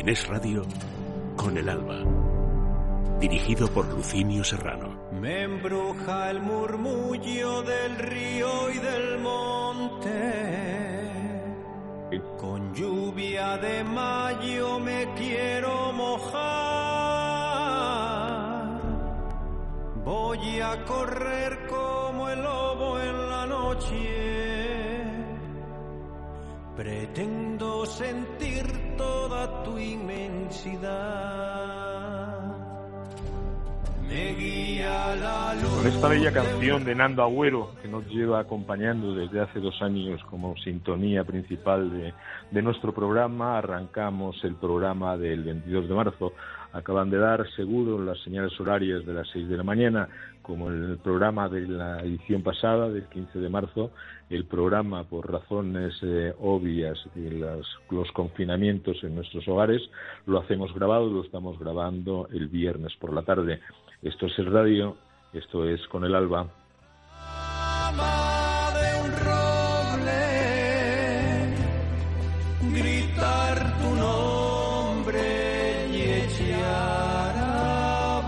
Es Radio con el alba. Dirigido por Lucinio Serrano. Me embruja el murmullo del río y del monte. Con lluvia de mayo me quiero mojar. Voy a correr como el lobo en la noche. Pretendo sentir toda tu inmensidad. Me guía la luz. Con esta bella canción de Nando Agüero, que nos lleva acompañando desde hace 2 años como sintonía principal de nuestro programa, arrancamos el programa del 22 de marzo. Acaban de dar seguro las señales horarias de las 6 de la mañana, como el programa de la edición pasada, del 15 de marzo, el programa, por razones obvias de los confinamientos en nuestros hogares, lo hacemos grabado, lo estamos grabando el viernes por la tarde. Esto es el radio, esto es Con el Alba. De un roble, gritar tu nombre y echar a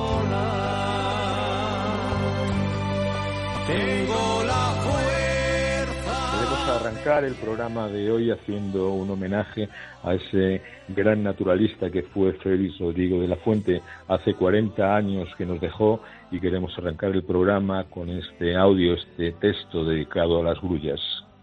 volar. Tengo la fuerza. Podemos arrancar el programa de hoy haciendo un homenaje a ese gran naturalista que fue Félix Rodrigo de la Fuente, hace 40 años que nos dejó, y queremos arrancar el programa con este audio, este texto dedicado a las grullas.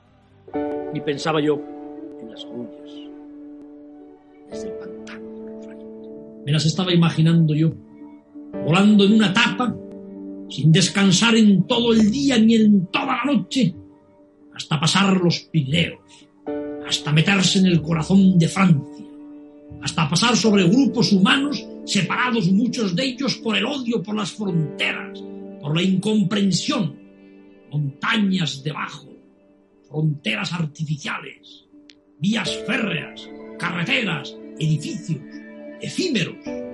Y pensaba yo en las grullas desde el pantano del Rosario. Me las estaba imaginando yo, volando en una tapa, sin descansar en todo el día ni en toda la noche, hasta pasar los Pirineos, hasta meterse en el corazón de Francia, hasta pasar sobre grupos humanos separados, muchos de ellos por el odio por las fronteras, por la incomprensión, montañas debajo, fronteras artificiales, vías férreas, carreteras, edificios, efímeros,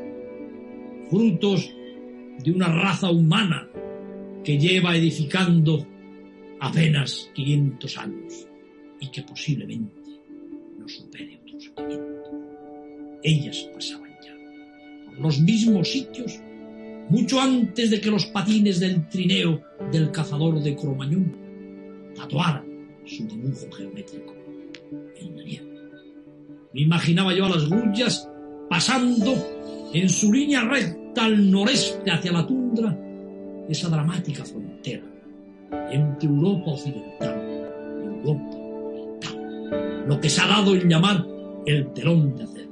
frutos de una raza humana que lleva edificando apenas 500 años y que posiblemente no supere otros 500. Ellas pasaban ya por los mismos sitios mucho antes de que los patines del trineo del cazador de Cromañón tatuaran su dibujo geométrico en la nieve. Me imaginaba yo a las grullas pasando en su línea recta al noreste hacia la tundra, esa dramática frontera entre Europa occidental y Europa oriental, lo que se ha dado en llamar el telón de acero.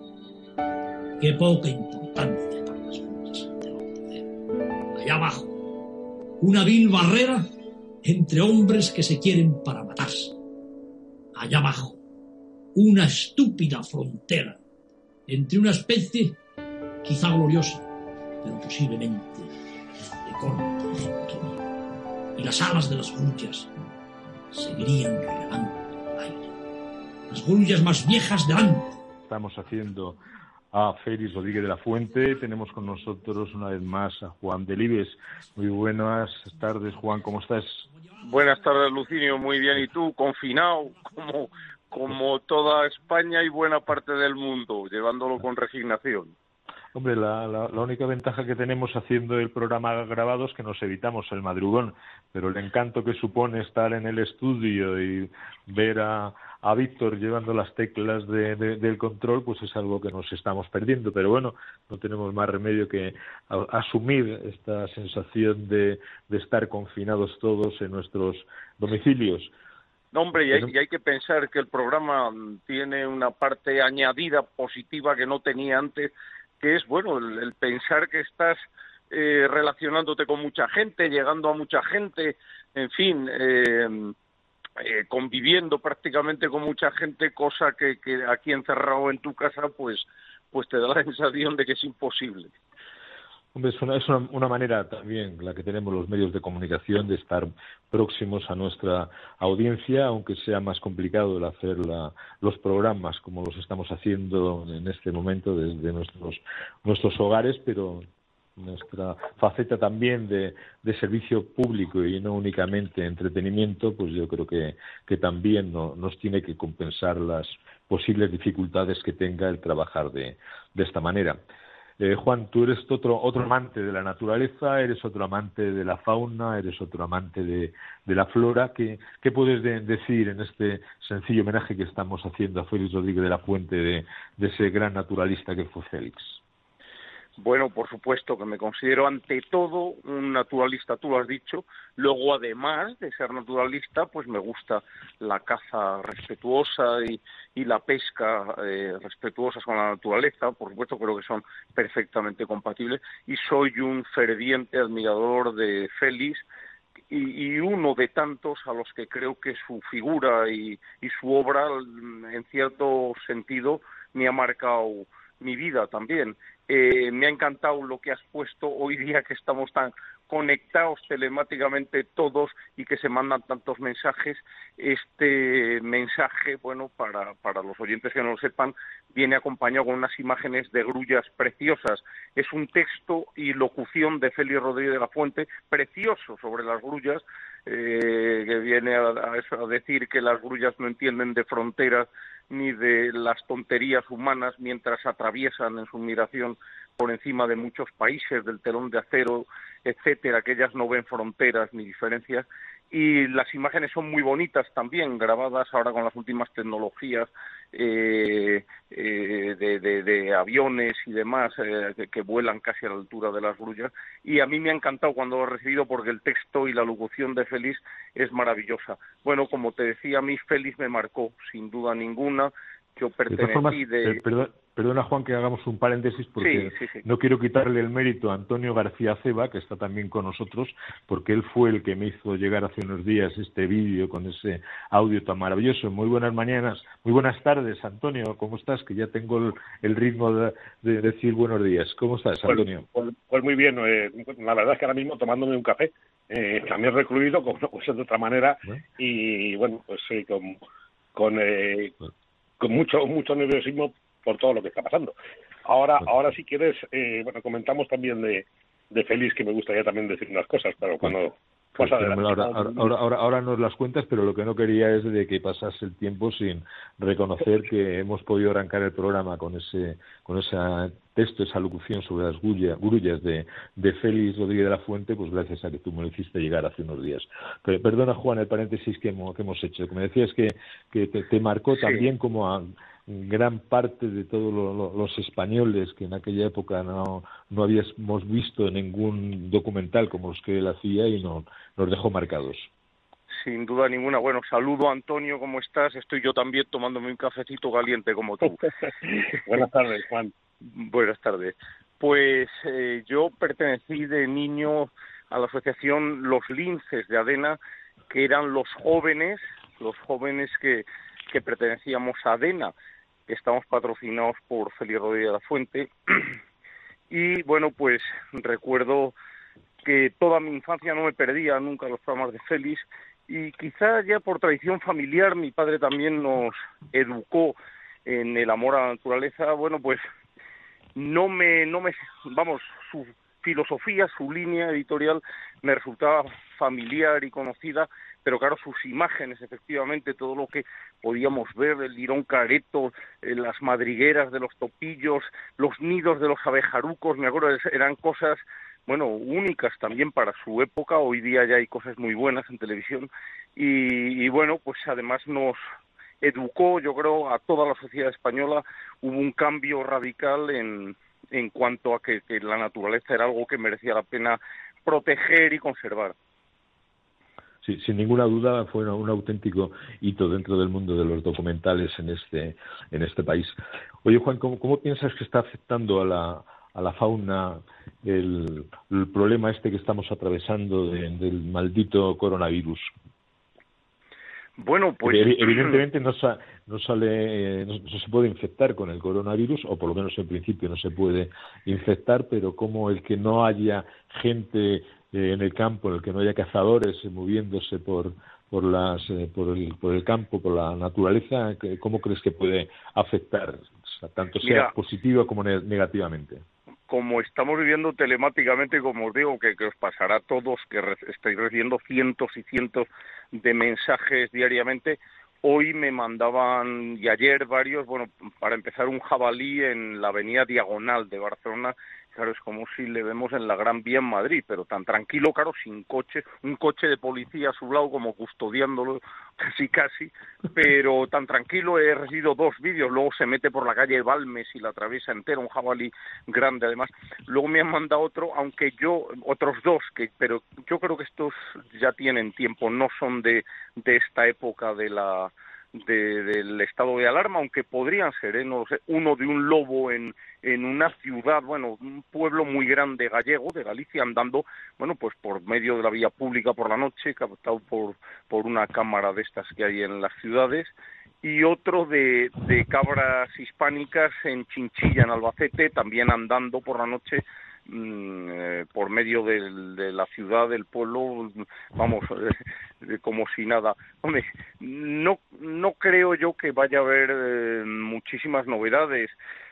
Qué poca importancia para las grullas el telón de acero. Allá abajo, una vil barrera entre hombres que se quieren para matarse. Allá abajo, una estúpida frontera entre una especie quizá gloriosa, pero posiblemente de corta trayectoria. Y las alas de las grullas seguirían relevando el aire. Las grullas más viejas delante. Estamos haciendo a Félix Rodríguez de la Fuente. Tenemos con nosotros una vez más a Juan Delibes. Muy buenas tardes, Juan, ¿cómo estás? Buenas tardes, Lucinio, muy bien. ¿Y tú? Confinado, como toda España y buena parte del mundo, llevándolo con resignación. Hombre, la única ventaja que tenemos haciendo el programa grabado es que nos evitamos el madrugón, pero el encanto que supone estar en el estudio y ver a Víctor llevando las teclas del control, pues es algo que nos estamos perdiendo. Pero bueno, no tenemos más remedio que asumir esta sensación de estar confinados todos en nuestros domicilios. No, hombre, y hay que pensar que el programa tiene una parte añadida positiva que no tenía antes, que es, bueno, el pensar que estás relacionándote con mucha gente, llegando a mucha gente, en fin, conviviendo prácticamente con mucha gente, cosa que aquí encerrado en tu casa, pues te da la sensación de que es imposible. Hombre, es una manera también la que tenemos los medios de comunicación de estar próximos a nuestra audiencia, aunque sea más complicado el hacer los programas como los estamos haciendo en este momento desde nuestros hogares, pero nuestra faceta también de servicio público y no únicamente entretenimiento, pues yo creo que también nos tiene que compensar las posibles dificultades que tenga el trabajar de esta manera. Juan, tú eres otro amante de la naturaleza, eres otro amante de la fauna, eres otro amante de la flora. ¿Qué puedes decir en este sencillo homenaje que estamos haciendo a Félix Rodríguez de la Fuente, de ese gran naturalista que fue Félix? Bueno, por supuesto que me considero ante todo un naturalista, tú lo has dicho. Luego, además de ser naturalista, pues me gusta la caza respetuosa y la pesca respetuosas con la naturaleza. Por supuesto, creo que son perfectamente compatibles. Y soy un ferviente admirador de Félix y uno de tantos a los que creo que su figura y su obra, en cierto sentido, me ha marcado mi vida también. Me ha encantado lo que has puesto hoy día, que estamos tan conectados telemáticamente todos y que se mandan tantos mensajes. Este mensaje, bueno, para los oyentes que no lo sepan, viene acompañado con unas imágenes de grullas preciosas. Es un texto y locución de Félix Rodríguez de la Fuente, precioso, sobre las grullas, que viene a decir que las grullas no entienden de fronteras ni de las tonterías humanas mientras atraviesan en su migración por encima de muchos países, del telón de acero, etcétera, que ellas no ven fronteras ni diferencias. Y las imágenes son muy bonitas también, grabadas ahora con las últimas tecnologías de aviones y demás que vuelan casi a la altura de las grullas. Y a mí me ha encantado cuando lo he recibido, porque el texto y la locución de Félix es maravillosa. Bueno, como te decía, a mí Félix me marcó, sin duda ninguna. Yo pertenecí Perdona, Juan, que hagamos un paréntesis, porque sí. No quiero quitarle el mérito a Antonio García Ceba, que está también con nosotros, porque él fue el que me hizo llegar hace unos días este vídeo con ese audio tan maravilloso. Muy buenas mañanas, muy buenas tardes, Antonio, ¿cómo estás? Que ya tengo el ritmo de decir buenos días. ¿Cómo estás, Antonio? Pues muy bien, la verdad es que ahora mismo tomándome un café, también recluido, como no puede ser de otra manera, y bueno, pues con mucho nerviosismo por todo lo que está pasando. Ahora si quieres, comentamos también de Félix, que me gustaría también decir unas cosas, pero cuando ahora nos las cuentas, pero lo que no quería es de que pasase el tiempo sin reconocer que hemos podido arrancar el programa con ese texto, esa locución sobre las grullas de Félix Rodríguez de la Fuente, pues gracias a que tú me lo hiciste llegar hace unos días. Pero, perdona, Juan, el paréntesis que hemos hecho, que me decías que te marcó también como a gran parte de todos los españoles que en aquella época no habíamos visto ningún documental como los que él hacía, y nos dejó marcados. Sin duda ninguna. Bueno, saludo a Antonio, ¿cómo estás? Estoy yo también tomándome un cafecito caliente como tú. Buenas tardes, Juan. Buenas tardes. Pues yo pertenecí de niño a la asociación Los Linces de Adena, que eran los jóvenes que pertenecíamos a Adena. Estamos patrocinados por Félix Rodríguez de la Fuente. Y bueno, pues recuerdo que toda mi infancia no me perdía nunca los programas de Félix, y quizá ya por tradición familiar mi padre también nos educó en el amor a la naturaleza. Bueno, pues su filosofía, su línea editorial me resultaba familiar y conocida, pero claro, sus imágenes, efectivamente, todo lo que podíamos ver, el lirón careto, las madrigueras de los topillos, los nidos de los abejarucos, me acuerdo, eran cosas, bueno, únicas también para su época. Hoy día ya hay cosas muy buenas en televisión, y bueno, pues además nos educó, yo creo, a toda la sociedad española. Hubo un cambio radical en cuanto a que la naturaleza era algo que merecía la pena proteger y conservar. Sí, sin ninguna duda fue un auténtico hito dentro del mundo de los documentales en este país. Oye, Juan, ¿cómo piensas que está afectando a la fauna el problema este que estamos atravesando del maldito coronavirus? Bueno, pues evidentemente no se puede infectar con el coronavirus, o por lo menos en principio no se puede infectar, pero como el que no haya gente en el campo, en el que no haya cazadores moviéndose por el campo, por la naturaleza, ¿cómo crees que puede afectar, tanto sea positiva como negativamente? Como estamos viviendo telemáticamente, como os digo, que os pasará a todos, que estáis recibiendo cientos y cientos de mensajes diariamente, Hoy me mandaban, y ayer varios, bueno, para empezar, un jabalí en la avenida Diagonal de Barcelona. Claro, es como si le vemos en la Gran Vía en Madrid, pero tan tranquilo, claro, sin coche, un coche de policía a su lado como custodiándolo casi, pero tan tranquilo. He recibido 2 vídeos, luego se mete por la calle Balmes y la atraviesa entera, un jabalí grande además. Luego me han mandado otros 2, pero yo creo que estos ya tienen tiempo, no son de esta época del estado de alarma, aunque podrían ser, no lo sé. Uno de un lobo en una ciudad, bueno, un pueblo muy grande gallego, de Galicia, andando, bueno, pues por medio de la vía pública por la noche, captado por una cámara de estas que hay en las ciudades, y otro de cabras hispánicas en Chinchilla, en Albacete, también andando por la noche, por medio de la ciudad, del pueblo, vamos, como si nada. Hombre, no creo yo que vaya a haber muchísimas novedades.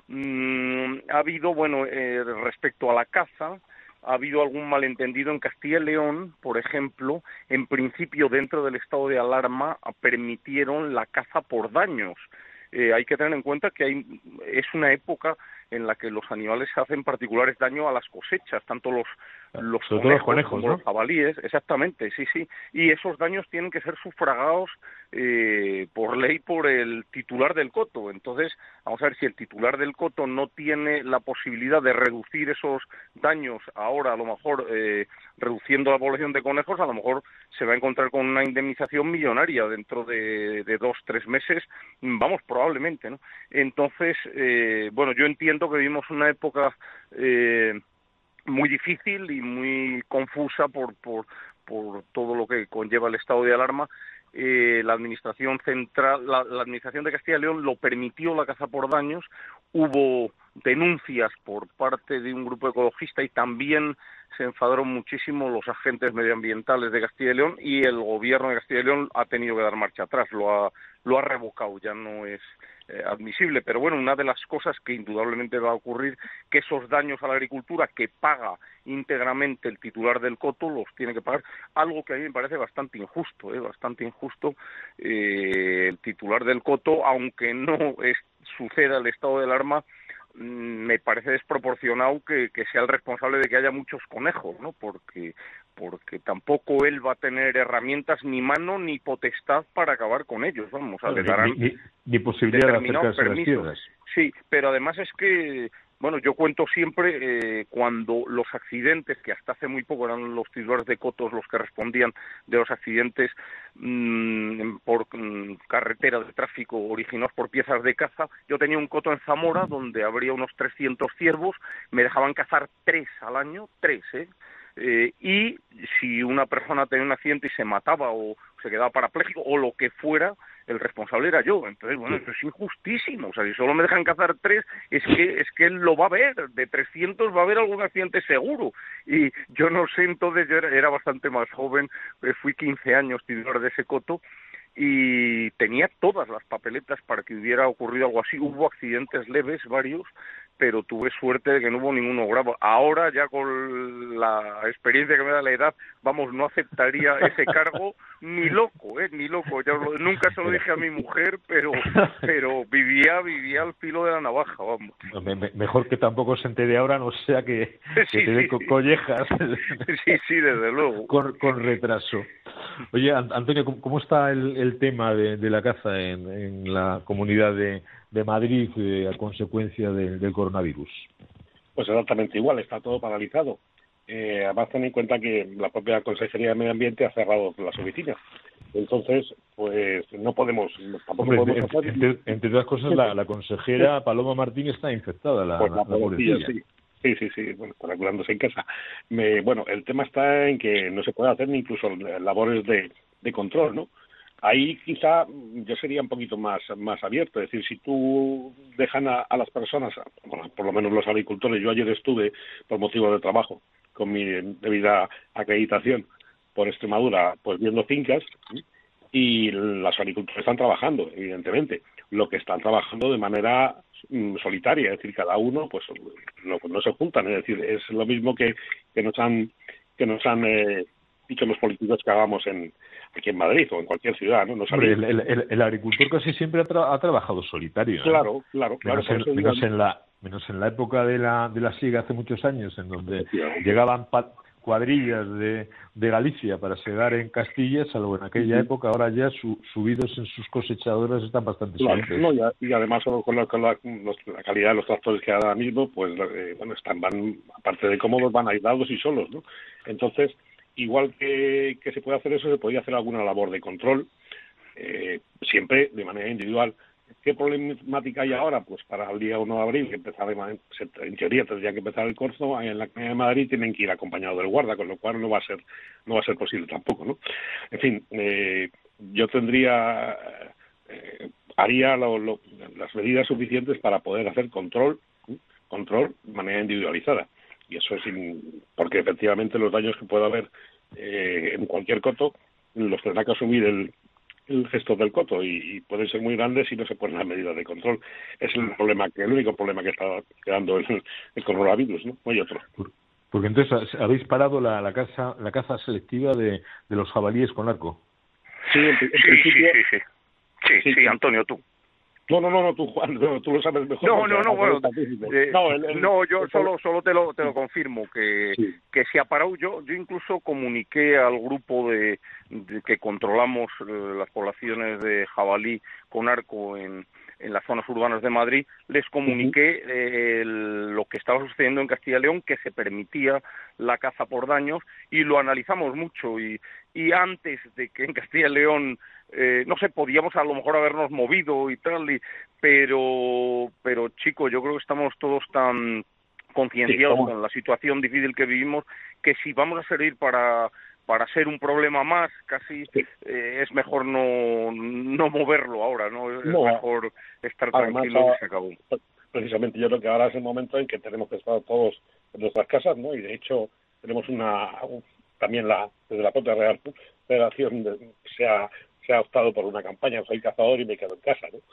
Ha habido, bueno, respecto a la caza, ha habido algún malentendido en Castilla y León, por ejemplo. En principio, dentro del estado de alarma, permitieron la caza por daños. Hay que tener en cuenta que es una época en la que los animales hacen particulares daño a las cosechas, tanto los conejos como, ¿no?, los jabalíes, exactamente, sí, y esos daños tienen que ser sufragados por ley por el titular del coto. Entonces, vamos a ver, si el titular del coto no tiene la posibilidad de reducir esos daños ahora, a lo mejor reduciendo la población de conejos, a lo mejor se va a encontrar con una indemnización millonaria dentro de 2-3 meses, vamos, probablemente, ¿no? Entonces, bueno, yo entiendo que vivimos una época muy difícil y muy confusa por todo lo que conlleva el estado de alarma. La administración central, la administración de Castilla y León lo permitió, la caza por daños. Hubo denuncias por parte de un grupo ecologista y también se enfadaron muchísimo los agentes medioambientales de Castilla y León, y el gobierno de Castilla y León ha tenido que dar marcha atrás, lo ha revocado, ya no es admisible. Pero bueno, una de las cosas que indudablemente va a ocurrir, que esos daños a la agricultura que paga íntegramente el titular del coto los tiene que pagar, algo que a mí me parece bastante injusto, el titular del coto, aunque no suceda el estado de alarma, me parece desproporcionado que sea el responsable de que haya muchos conejos, ¿no? Porque tampoco él va a tener herramientas, ni mano, ni potestad para acabar con ellos, vamos, le darán ni posibilidad de acercarse a las tierras. Sí, pero además es que, bueno, yo cuento siempre cuando los accidentes, que hasta hace muy poco eran los titulares de cotos los que respondían de los accidentes por carretera de tráfico originados por piezas de caza. Yo tenía un coto en Zamora donde habría unos 300 ciervos, me dejaban cazar 3 al año, 3, y si una persona tenía un accidente y se mataba o se quedaba parapléjico o lo que fuera, el responsable era yo. Entonces, bueno, eso es injustísimo. O sea, si solo me dejan cazar 3, es que él lo va a ver. De 300 va a haber algún accidente seguro. Y yo no sé, entonces yo era bastante más joven, fui 15 años titular de ese coto, y tenía todas las papeletas para que hubiera ocurrido algo así. Hubo accidentes leves, varios, pero tuve suerte de que no hubo ninguno grave. Ahora, ya con la experiencia que me da la edad, vamos, no aceptaría ese cargo ni loco, ni loco. Nunca se lo dije a mi mujer, pero vivía al filo de la navaja, vamos. Mejor que tampoco se entere ahora, no sea que te dé collejas. Sí, desde luego. Con retraso. Oye, Antonio, ¿cómo está el tema de la caza en la comunidad de Madrid a consecuencia del coronavirus? Pues exactamente igual, está todo paralizado. Además, ten en cuenta que la propia Consejería de Medio Ambiente ha cerrado las oficinas. Entonces, pues no podemos, tampoco podemos hacer... Entre otras cosas, la consejera Paloma Martín está infectada, la pobrecilla. Sí, bueno, curándose en casa. Bueno, el tema está en que no se puede hacer ni incluso labores de control, ¿no? Ahí quizá yo sería un poquito más abierto, es decir, si tú dejan a las personas, bueno, por lo menos los agricultores, yo ayer estuve por motivo de trabajo con mi debida acreditación por Extremadura, pues viendo fincas, y los agricultores están trabajando, evidentemente, lo que están trabajando de manera solitaria, es decir, cada uno pues no se juntan, es decir, es lo mismo que nos han dicho los políticos que hagamos aquí en Madrid o en cualquier ciudad, ¿no? Hombre, el agricultor casi siempre ha trabajado solitario, ¿no? Claro. Menos en la época de la siega hace muchos años, en donde llegaban cuadrillas de Galicia para segar en Castilla, salvo en aquella época. Ahora ya subidos en sus cosechadoras están bastante sueltos. No, y además con la calidad de los tractores que hay ahora mismo, pues van, aparte de cómodos, van aislados y solos, ¿no? Entonces, igual que se puede hacer eso, se podría hacer alguna labor de control, siempre de manera individual. ¿Qué problemática hay ahora? Pues para el día 1 de abril, que en teoría tendría que empezar el corzo, en la Comunidad de Madrid tienen que ir acompañados del guarda, con lo cual no va a ser posible tampoco, ¿no? En fin, yo haría las medidas suficientes para poder hacer control de manera individualizada. Y eso es porque efectivamente los daños que pueda haber en cualquier coto los tendrá que asumir el gestor del coto y pueden ser muy grandes si no se ponen las medidas de control. Es el único problema que está creando el coronavirus, ¿no? No hay otro. Porque entonces habéis parado la caza selectiva de los jabalíes con arco. Sí, en principio. Sí, Antonio, tú. No, tú, Juan, tú lo sabes mejor. Yo solo te lo confirmo, que se ha parado. Yo incluso comuniqué al grupo de que controlamos las poblaciones de jabalí con arco en las zonas urbanas de Madrid, les comuniqué lo que estaba sucediendo en Castilla y León, que se permitía la caza por daños, y lo analizamos mucho, y antes de que en Castilla y León no sé, podíamos a lo mejor habernos movido y tal, pero chico, yo creo que estamos todos tan concienciados con la situación difícil que vivimos, que si vamos a servir para ser un problema más, casi es mejor no moverlo ahora, ¿no? Es mejor estar tranquilo y se acabó. Precisamente yo creo que ahora es el momento en que tenemos que estar todos en nuestras casas, ¿no? Y de hecho tenemos también desde la propia Real Federación se ha optado por una campaña, soy cazador y me quedo en casa, ¿no?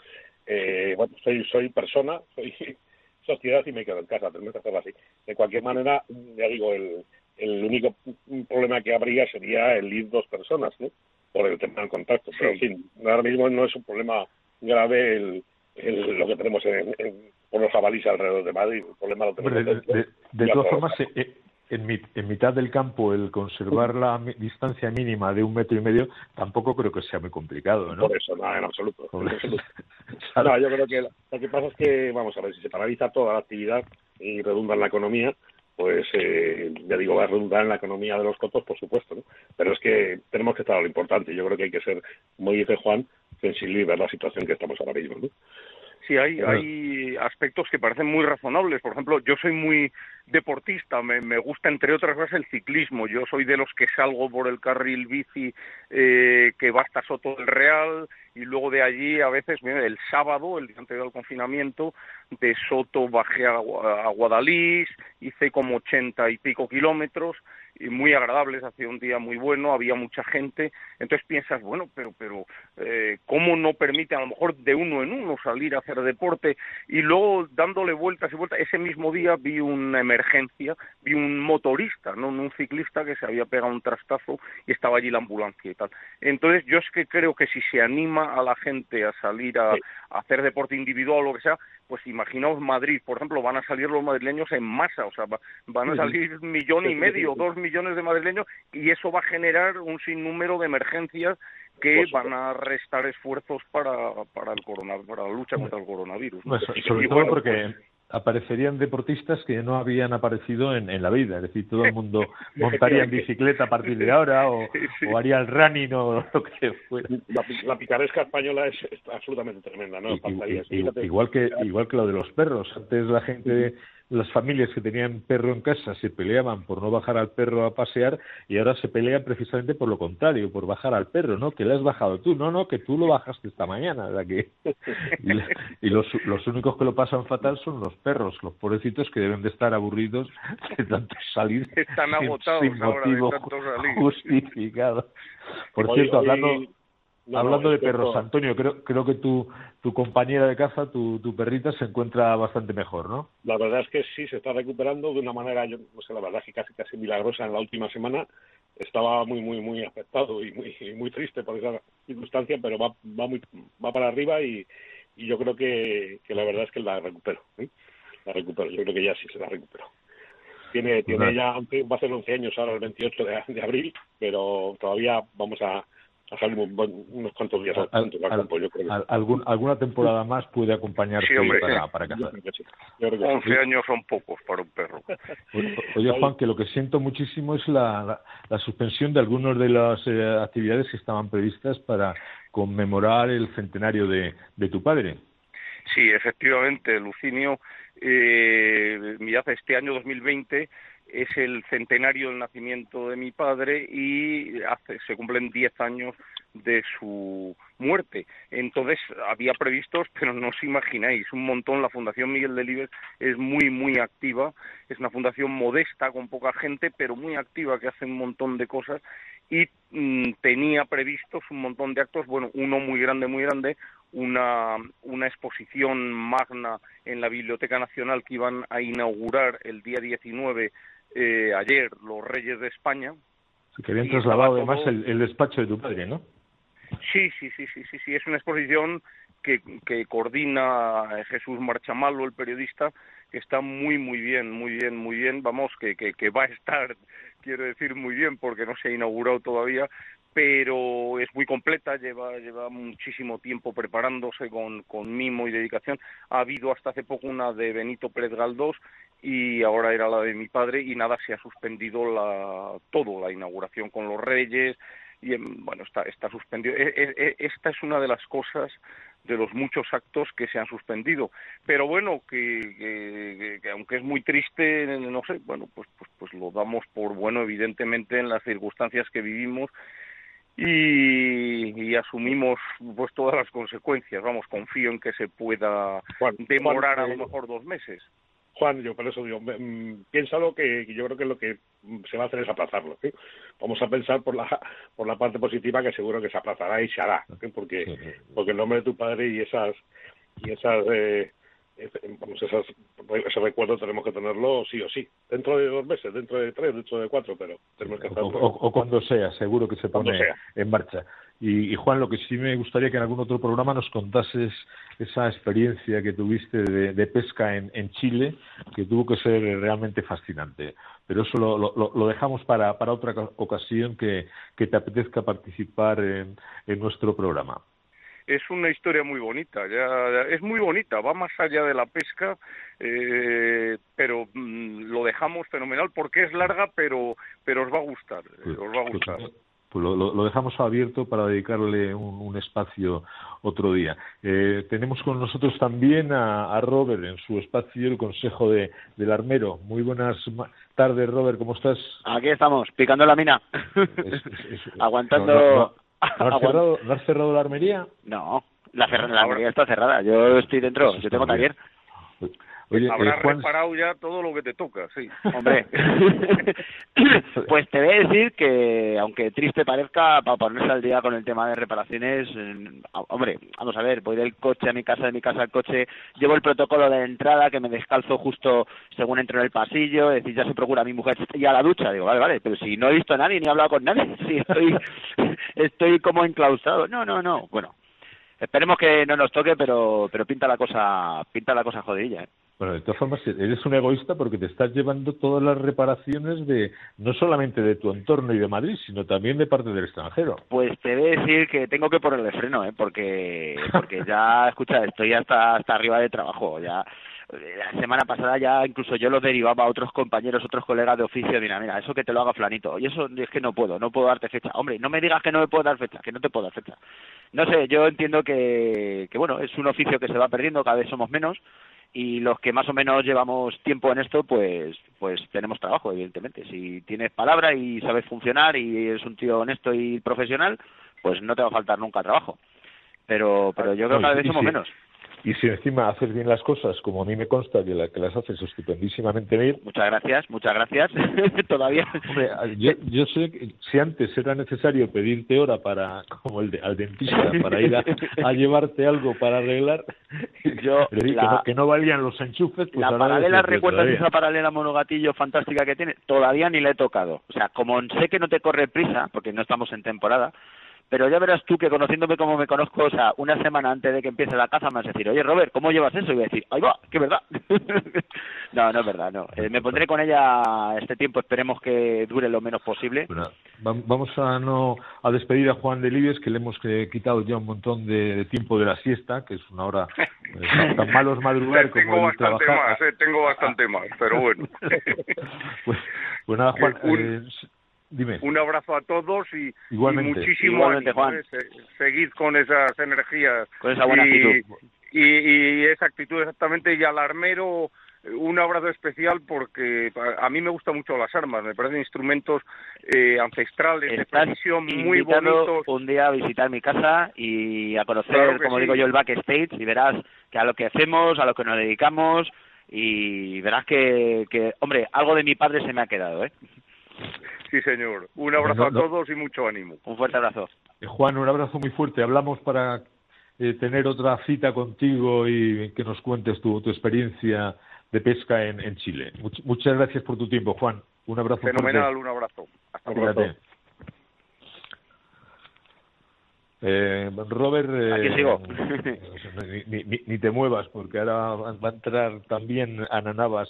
Soy persona, soy sociedad y me quedo en casa, tenemos que hacerlo así. De cualquier manera, ya digo, el único problema que habría sería el ir 2 personas, ¿no? Por el tema del contacto, pero en fin, ahora mismo no es un problema grave lo que tenemos por los jabalíes alrededor de Madrid. El problema lo tenemos de todas formas, en mitad del campo el conservar la distancia mínima de 1,5 metros tampoco creo que sea muy complicado, ¿no? Por eso, no, en absoluto. No, yo creo que lo que pasa es que, vamos a ver, si se paraliza toda la actividad y redunda en la economía, pues ya digo, va a redundar en la economía de los cotos, por supuesto, ¿no? Pero es que tenemos que estar a lo importante. Yo creo que hay que ser, como dice Juan, sensible y ver la situación que estamos ahora mismo, ¿no? Sí, hay aspectos que parecen muy razonables. Por ejemplo, yo soy muy deportista, me gusta entre otras cosas el ciclismo. Yo soy de los que salgo por el carril bici que va hasta Soto del Real, y luego de allí a veces, mira, el sábado, el día anterior al confinamiento, de Soto bajé a Guadalís, hice como 80 y pico kilómetros, y muy agradables, hacía un día muy bueno, había mucha gente. Entonces piensas, bueno, pero ¿cómo no permite a lo mejor de uno en uno salir a hacer deporte? Y luego, dándole vueltas y vueltas, ese mismo día vi una emergencia, vi un motorista, no un ciclista, que se había pegado un trastazo y estaba allí la ambulancia y tal. Entonces yo es que creo que si se anima a la gente a salir a hacer deporte individual o lo que sea, pues imaginaos Madrid, por ejemplo, van a salir los madrileños en masa, o sea, van a salir 1,5 millones, 2 millones de madrileños, y eso va a generar un sinnúmero de emergencias que van a restar esfuerzos para la lucha contra el coronavirus, ¿no? Sobre todo porque aparecerían deportistas que no habían aparecido en la vida, es decir, todo el mundo montaría en bicicleta a partir de ahora o haría el running o lo que fuera. La picaresca española es absolutamente tremenda, ¿no? Igual que lo de los perros. Antes la gente, las familias que tenían perro en casa se peleaban por no bajar al perro a pasear, y ahora se pelean precisamente por lo contrario, por bajar al perro, ¿no? Que le has bajado tú, no, que tú lo bajaste esta mañana, ¿verdad? Y los únicos que lo pasan fatal son los perros, los pobrecitos que deben de estar aburridos de tanto salir. Están agotados sin motivo ahora de tanto salir. Justificado. Por cierto, hablando de perros, Antonio, creo que tu compañera de caza, tu perrita, se encuentra bastante mejor, ¿no? La verdad es que sí, se está recuperando de una manera, yo no sé, la verdad es que casi milagrosa en la última semana. estaba muy afectado y muy triste por esa circunstancia, pero va para arriba y yo creo que la verdad es que la recupero, la recupero. Yo creo que ya sí se la recupero. Tiene ya, va a ser 11 años ahora, el 28 de abril, pero todavía vamos a salir unos cuantos días al campo. Yo creo que alguna temporada más puede acompañarte para cazar. 11 años son pocos para un perro. Oye, Juan, que lo que siento muchísimo es la suspensión de algunas de las actividades que estaban previstas para conmemorar el centenario de tu padre. Sí, efectivamente, Lucinio, mirad, este año 2020 es el centenario del nacimiento de mi padre y se cumplen 10 años de su muerte. Entonces había previstos, pero no os imagináis, un montón. La Fundación Miguel Delibes es muy activa, es una fundación modesta, con poca gente, pero muy activa, que hace un montón de cosas, y tenía previstos un montón de actos, bueno, uno muy grande, una exposición magna en la Biblioteca Nacional que iban a inaugurar el día 19, ayer, los Reyes de España. Sí, que habían trasladado además el despacho de tu padre, ¿no? Sí, es una exposición que coordina Jesús Marchamalo, el periodista, que está muy bien, vamos, que va a estar, quiero decir, muy bien, porque no se ha inaugurado todavía, pero es muy completa, lleva muchísimo tiempo preparándose con mimo y dedicación. Ha habido hasta hace poco una de Benito Pérez Galdós y ahora era la de mi padre, y nada, se ha suspendido la inauguración con los Reyes, y bueno, está suspendido. Esta es una de las cosas, de los muchos actos que se han suspendido, pero bueno, que aunque es muy triste, no sé, bueno, pues lo damos por bueno, evidentemente, en las circunstancias que vivimos, y asumimos pues todas las consecuencias. Vamos, confío en que se pueda demorar a lo mejor 2 meses. Juan, yo por eso digo, piénsalo, que yo creo que lo que se va a hacer es aplazarlo, ¿sí? Vamos a pensar por la parte positiva, que seguro que se aplazará y se hará, ¿sí? Porque el nombre de tu padre y ese recuerdo tenemos que tenerlo sí o sí, dentro de 2 meses, dentro de 3, dentro de 4, pero tenemos que hacerlo. O cuando sea, seguro que se pone en marcha. Y Juan, lo que sí me gustaría que en algún otro programa nos contases esa experiencia que tuviste de pesca en Chile, que tuvo que ser realmente fascinante. Pero eso lo dejamos para otra ocasión que te apetezca participar en nuestro programa. Es una historia muy bonita, es muy bonita, va más allá de la pesca, pero lo dejamos fenomenal porque es larga, pero os va a gustar, os va a gustar. Pues lo dejamos abierto para dedicarle un espacio otro día. Tenemos con nosotros también a Robert en su espacio, el Consejo del Armero. Muy buenas tardes, Robert, ¿cómo estás? Aquí estamos, picando la mina. Aguantando... ¿No has cerrado la armería? No, la armería está cerrada. Yo estoy dentro, yo tengo taller. Oye, habrás reparado ya todo lo que te toca, sí. Hombre, pues te voy a decir que, aunque triste parezca, para ponerse al día con el tema de reparaciones, hombre, vamos a ver, voy del coche a mi casa, de mi casa al coche, llevo el protocolo de entrada, que me descalzo justo según entro en el pasillo, es decir, ya se procura a mi mujer y a la ducha, digo, vale, pero si no he visto a nadie ni he hablado con nadie, si estoy como enclaustrado, no, bueno. Esperemos que no nos toque, pero pinta la cosa jodidilla, ¿eh? Bueno, de todas formas, eres un egoísta porque te estás llevando todas las reparaciones no solamente de tu entorno y de Madrid, sino también de parte del extranjero. Pues te voy a decir que tengo que ponerle freno, porque ya, escucha, estoy hasta arriba de trabajo. Ya la semana pasada ya incluso yo lo derivaba a otros compañeros, otros colegas de oficio. Mira, eso que te lo haga flanito. Y eso es que no puedo darte fecha. Hombre, no me digas que no me puedo dar fecha, que no te puedo dar fecha. No sé, yo entiendo que bueno, es un oficio que se va perdiendo, cada vez somos menos. Y los que más o menos llevamos tiempo en esto, pues tenemos trabajo, evidentemente. Si tienes palabra y sabes funcionar y eres un tío honesto y profesional, pues no te va a faltar nunca trabajo. Pero yo creo que cada vez somos menos. Y si encima haces bien las cosas, como a mí me consta que las haces estupendísimamente bien... Muchas gracias. Todavía... Hombre, yo sé que si antes era necesario pedirte hora para, como al dentista, para ir a llevarte algo para arreglar, que no valían los enchufes... Pues la paralela, ¿recuerdas esa paralela monogatillo fantástica que tiene? Todavía ni la he tocado. O sea, como sé que no te corre prisa, porque no estamos en temporada... Pero ya verás tú que conociéndome como me conozco, o sea, una semana antes de que empiece la caza me vas a decir, oye, Robert, ¿cómo llevas eso? Y voy a decir, ¡ay va! ¡Qué verdad! No es verdad, no. Me pondré con ella este tiempo, esperemos que dure lo menos posible. Bueno, vamos a despedir a Juan de Libes, que le hemos quitado ya un montón de tiempo de la siesta, que es una hora tan malos madrugar como el trabajar. Tengo bastante más, pero bueno. pues nada, Juan... Dime. Un abrazo a todos y muchísimo Igualmente, Juan. Seguid con esas energías. Con esa buena actitud. Y esa actitud exactamente. Y al armero, un abrazo especial porque a mí me gustan mucho las armas. Me parecen instrumentos ancestrales, de precisión, muy bonitos. Un día a visitar mi casa y a conocer, como digo yo, el backstage, y verás que a lo que hacemos, a lo que nos dedicamos, y verás que hombre, algo de mi padre se me ha quedado, ¿eh? Sí, señor. Un abrazo a todos y mucho ánimo. Un fuerte abrazo. Juan, un abrazo muy fuerte. Hablamos para tener otra cita contigo y que nos cuentes tu experiencia de pesca en Chile. Muchas gracias por tu tiempo, Juan. Un abrazo fenomenal, fuerte. Un abrazo. Hasta pronto. Robert, aquí sigo. ni te muevas, porque ahora va a entrar también Ana Navas,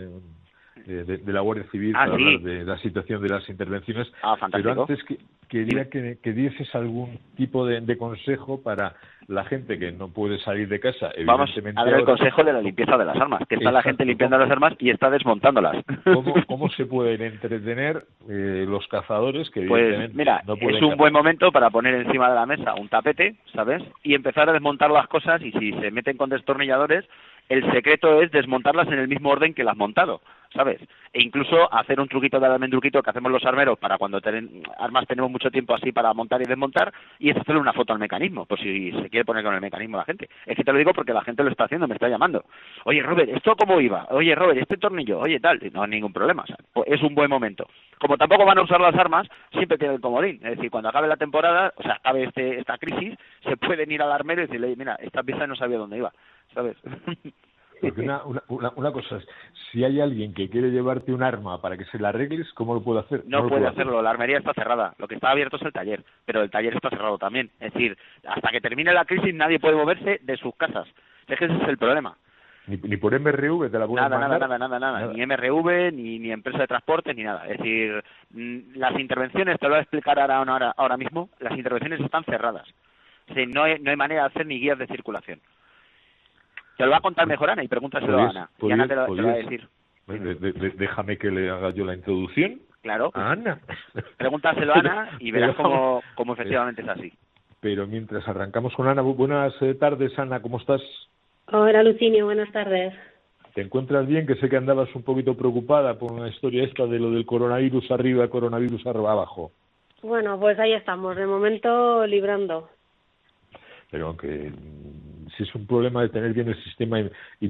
de la Guardia Civil, para hablar de la situación de las intervenciones. Fantástico. Pero antes quería que dieses algún tipo de consejo para la gente que no puede salir de casa. Vamos a ver el consejo de la limpieza de las armas, que está la gente limpiando las armas y está desmontándolas. ¿Cómo se pueden entretener los cazadores que pues mira, no pueden es un buen momento para poner encima de la mesa un tapete, ¿sabes? Y empezar a desmontar las cosas, y si se meten con destornilladores, el secreto es desmontarlas en el mismo orden que las has montado, ¿sabes? E incluso hacer un truquito de almendruquito que hacemos los armeros para cuando armas tenemos mucho tiempo así para montar y desmontar, y es hacerle una foto al mecanismo, por si se quiere poner con el mecanismo la gente. Es que te lo digo porque la gente lo está haciendo, me está llamando. Oye, Robert, ¿esto cómo iba? Oye, Robert, ¿este tornillo? Oye, tal. No hay ningún problema, ¿sabes? Es un buen momento. Como tampoco van a usar las armas, siempre tiene el comodín. Es decir, cuando acabe la temporada, o sea, acabe esta crisis, se pueden ir al armero y decirle, oye, mira, esta pieza no sabía dónde iba, ¿sabes? Porque una cosa es, si hay alguien que quiere llevarte un arma para que se la arregles, ¿cómo lo puede hacer? No puede hacerlo, la armería está cerrada. Lo que está abierto es el taller, pero el taller está cerrado también. Es decir, hasta que termine la crisis nadie puede moverse de sus casas. Es que ese es el problema. Ni por MRV te la pueden mandar. Nada. Ni MRV, ni empresa de transporte, ni nada. Es decir, las intervenciones, te lo voy a explicar ahora mismo, las intervenciones están cerradas. O sea, no hay manera de hacer ni guías de circulación. Te lo va a contar mejor Ana y pregúntaselo a Ana. Y Ana te lo va a decir. Déjame que le haga yo la introducción. Claro. A Ana. Pregúntaselo a Ana y verás cómo efectivamente es así. Pero mientras arrancamos con Ana, buenas tardes, Ana, ¿cómo estás? Hola, Lucinio, buenas tardes. ¿Te encuentras bien? Que sé que andabas un poquito preocupada por la historia esta de lo del coronavirus arriba, coronavirus abajo. Bueno, pues ahí estamos, de momento librando. Pero aunque si es un problema de tener bien el sistema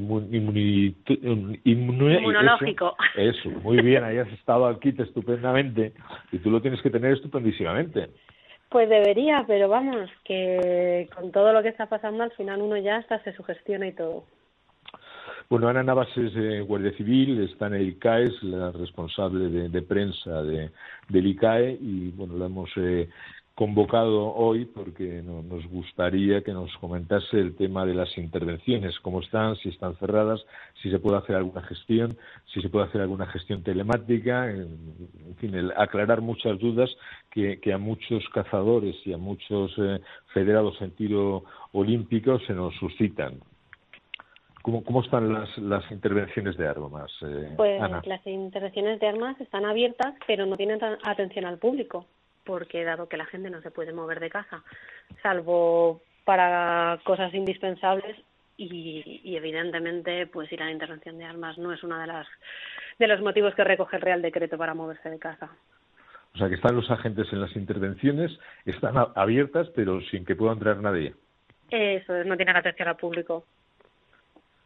inmunológico. Eso, muy bien, ahí has estado aquí estupendamente y tú lo tienes que tener estupendísimamente. Pues debería, pero vamos, que con todo lo que está pasando al final uno ya hasta se sugestiona y todo. Bueno, Ana Navas es guardia civil, está en el ICAE, es la responsable de prensa del ICAE y bueno, la hemos convocado hoy porque nos gustaría que nos comentase el tema de las intervenciones, cómo están, si están cerradas, si se puede hacer alguna gestión, si se puede hacer alguna gestión telemática, en fin, aclarar muchas dudas que a muchos cazadores y a muchos federados en tiro olímpico se nos suscitan. ¿Cómo están las intervenciones de armas, Pues Ana? Las intervenciones de armas están abiertas, pero no tienen atención al público, porque dado que la gente no se puede mover de casa, salvo para cosas indispensables y evidentemente pues ir a la intervención de armas no es uno de los motivos que recoge el Real Decreto para moverse de casa. O sea que están los agentes en las intervenciones, están abiertas pero sin que pueda entrar nadie. Eso es, no tienen atención al público.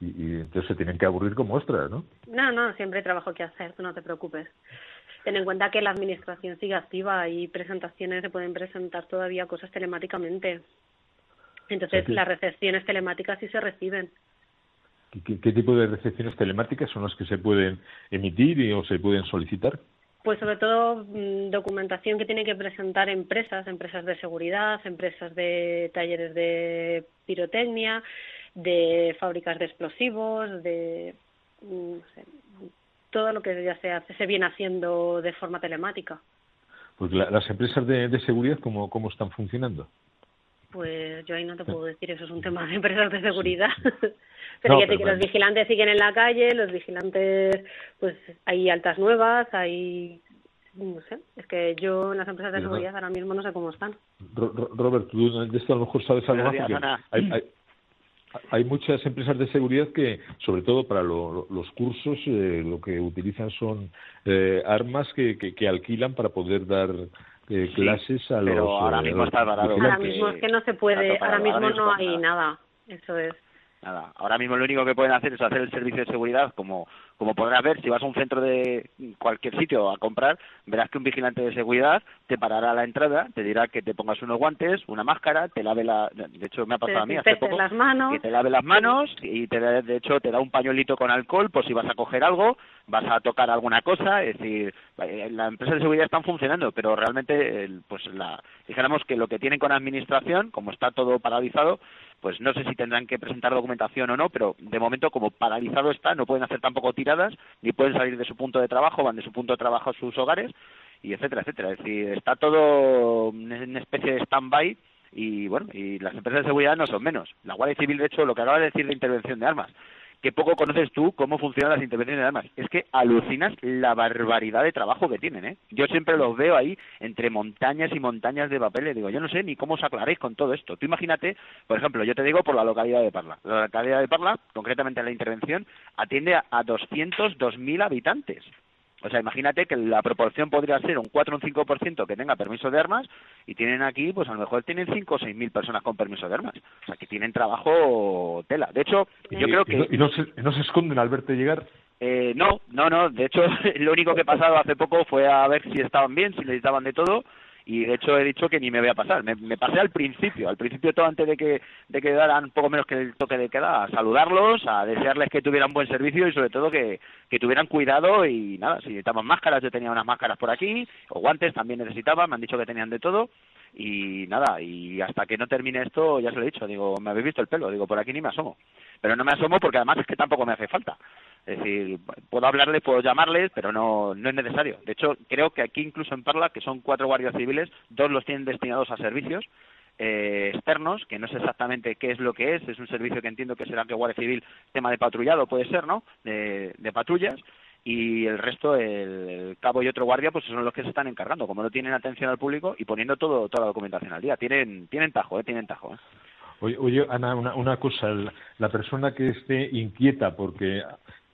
y entonces se tienen que aburrir como ostras, ¿no? No, siempre hay trabajo que hacer, tú no te preocupes. Ten en cuenta que la administración sigue activa y presentaciones se pueden presentar todavía cosas telemáticamente. Entonces, las recepciones telemáticas sí se reciben. ¿Qué tipo de recepciones telemáticas son las que se pueden emitir o se pueden solicitar? Pues sobre todo documentación que tienen que presentar empresas de seguridad, empresas de talleres de pirotecnia, de fábricas de explosivos, de no sé, todo lo que ya se viene haciendo de forma telemática. Pues las empresas de seguridad, ¿cómo están funcionando? Pues yo ahí no te puedo decir, eso es un tema de empresas de seguridad. Sí. Pero fíjate que los vigilantes siguen en la calle, los vigilantes, pues hay altas nuevas, hay, no sé, es que yo en las empresas de seguridad ahora mismo no sé cómo están. Robert, tú de esto a lo mejor sabes algo más, porque hay muchas empresas de seguridad que, sobre todo para los cursos, lo que utilizan son armas que alquilan para poder dar clases a los... Pero ahora mismo está parado. Ahora mismo es que no se puede, ahora mismo no hay nada, eso es. Nada, ahora mismo lo único que pueden hacer es hacer el servicio de seguridad, como podrás ver, si vas a un centro de cualquier sitio a comprar, verás que un vigilante de seguridad te parará a la entrada, te dirá que te pongas unos guantes, una máscara, te lave de hecho me ha pasado a mí hace poco, que te lave las manos y de hecho te da un pañuelito con alcohol por si vas a coger algo, vas a tocar alguna cosa, es decir, las empresas de seguridad están funcionando, pero realmente dijéramos que lo que tienen con administración, como está todo paralizado, pues no sé si tendrán que presentar documentación o no, pero de momento como paralizado está, no pueden hacer tampoco tiradas, ni pueden salir de su punto de trabajo, van de su punto de trabajo a sus hogares, y etcétera, etcétera. Es decir, está todo en una especie de stand-by, y bueno, y las empresas de seguridad no son menos. La Guardia Civil, de hecho, lo que acaba de decir de intervención de armas, que poco conoces tú cómo funcionan las intervenciones de armas. Es que alucinas la barbaridad de trabajo que tienen, ¿eh? Yo siempre los veo ahí entre montañas y montañas de papeles. Digo, yo no sé ni cómo os aclaréis con todo esto. Tú imagínate, por ejemplo, yo te digo por la localidad de Parla. La localidad de Parla, concretamente en la intervención, atiende a 202.000 habitantes. O sea, imagínate que la proporción podría ser un 4 o un 5% que tenga permiso de armas y tienen aquí, pues a lo mejor tienen 5 o 6.000 personas con permiso de armas. O sea, que tienen trabajo tela. De hecho, yo creo que... ¿Y no se esconden al verte llegar? No. De hecho, lo único que he pasado hace poco fue a ver si estaban bien, si necesitaban de todo. Y de hecho he dicho que ni me voy a pasar. Me pasé al principio todo antes de que daran poco menos que el toque de queda, a saludarlos, a desearles que tuvieran buen servicio y sobre todo que tuvieran cuidado y nada, si necesitaban máscaras, yo tenía unas máscaras por aquí, o guantes también necesitaba, me han dicho que tenían de todo y nada, y hasta que no termine esto, ya se lo he dicho, digo, me habéis visto el pelo, digo, por aquí ni me asomo. Pero no me asomo porque además es que tampoco me hace falta. Es decir, puedo hablarles, puedo llamarles, pero no es necesario. De hecho, creo que aquí incluso en Parla, que son 4 guardias civiles, 2 los tienen destinados a servicios externos, que no sé exactamente qué es lo que es un servicio que entiendo que será que Guardia Civil, tema de patrullado puede ser, ¿no?, de patrullas, y el resto, el cabo y otro guardia, pues son los que se están encargando, como no tienen atención al público y poniendo toda la documentación al día. Tienen tajo, tienen tajo. Oye, Ana, una cosa, la persona que esté inquieta porque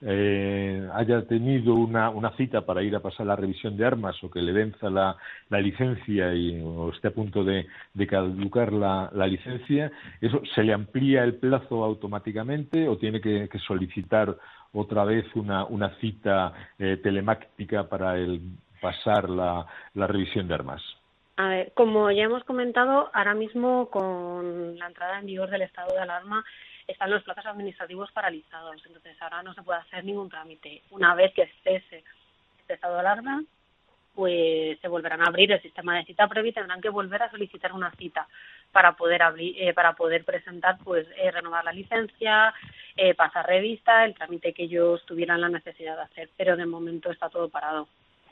haya tenido una cita para ir a pasar la revisión de armas o que le venza la licencia o esté a punto de caducar la licencia, ¿eso se le amplía el plazo automáticamente o tiene que solicitar otra vez una cita telemática para pasar la revisión de armas? A ver, como ya hemos comentado, ahora mismo con la entrada en vigor del estado de alarma están los plazos administrativos paralizados, entonces ahora no se puede hacer ningún trámite. Una vez que cese este estado de alarma, pues se volverán a abrir el sistema de cita previa y tendrán que volver a solicitar una cita para poder presentar, pues renovar la licencia, pasar revista, el trámite que ellos tuvieran la necesidad de hacer, pero de momento está todo parado.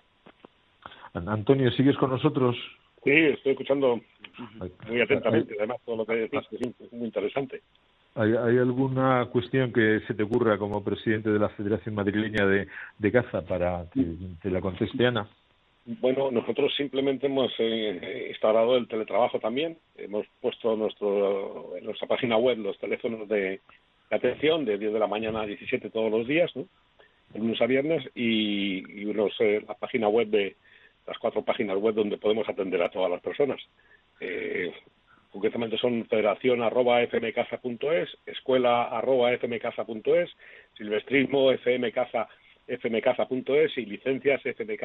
Antonio, ¿sigues con nosotros? Sí, estoy escuchando muy atentamente, además todo lo que decís es muy interesante. ¿Hay alguna cuestión que se te ocurra como presidente de la Federación Madrileña de Caza para que te la conteste Ana? Bueno, nosotros simplemente hemos instalado el teletrabajo también. Hemos puesto en nuestra página web los teléfonos de atención de 10 de la mañana a 17 todos los días, ¿no?, de lunes a viernes, y la página web de las 4 páginas web donde podemos atender a todas las personas. concretamente son federación@fmcaza.es, escuela@fmcaza.es, silvestrismo fmcaza.es y licencias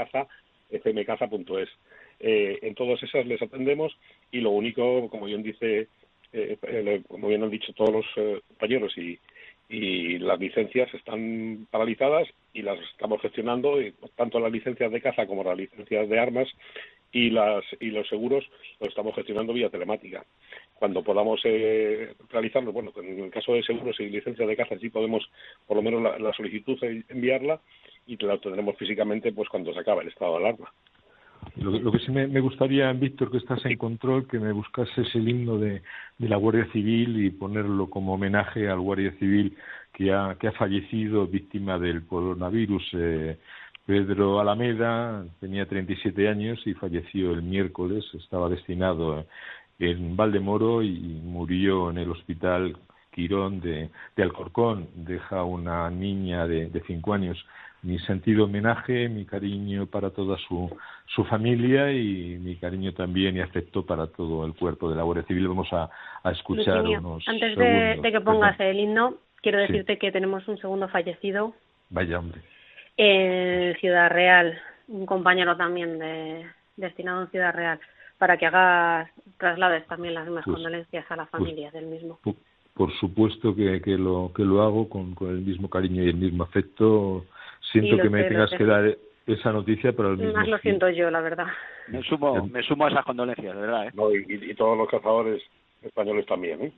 fmcaza.es. En todas esas les atendemos y lo único, como bien dice, como bien han dicho todos los compañeros, y las licencias están paralizadas y las estamos gestionando, y tanto las licencias de caza como las licencias de armas y los seguros los estamos gestionando vía telemática. Cuando podamos realizarlo, bueno, en el caso de seguros y licencias de caza sí podemos por lo menos la solicitud enviarla y la obtendremos físicamente pues cuando se acabe el estado de alarma. Lo que sí me gustaría, Víctor, que estás en control, que me buscases el himno de la Guardia Civil y ponerlo como homenaje al Guardia Civil que ha fallecido víctima del coronavirus. Pedro Alameda tenía 37 años y falleció el miércoles. Estaba destinado en Valdemoro y murió en el hospital Quirón de Alcorcón. Deja una niña de 5 años. Mi sentido homenaje, mi cariño para toda su familia y mi cariño también y afecto para todo el cuerpo de la Guardia Civil. Vamos a escuchar unos antes segundos. de que pongas el himno, quiero decirte que tenemos un segundo fallecido. Vaya hombre. En Ciudad Real, un compañero también destinado en Ciudad Real, para que traslades también las mismas condolencias a la familia del mismo. Por supuesto que lo hago con el mismo cariño y el mismo afecto. Siento que me tengas que dar esa noticia, pero al mismo más lo siento yo, la verdad. Me sumo a esas condolencias, de verdad, ¿eh? No, y todos los cazadores españoles también, ¿eh?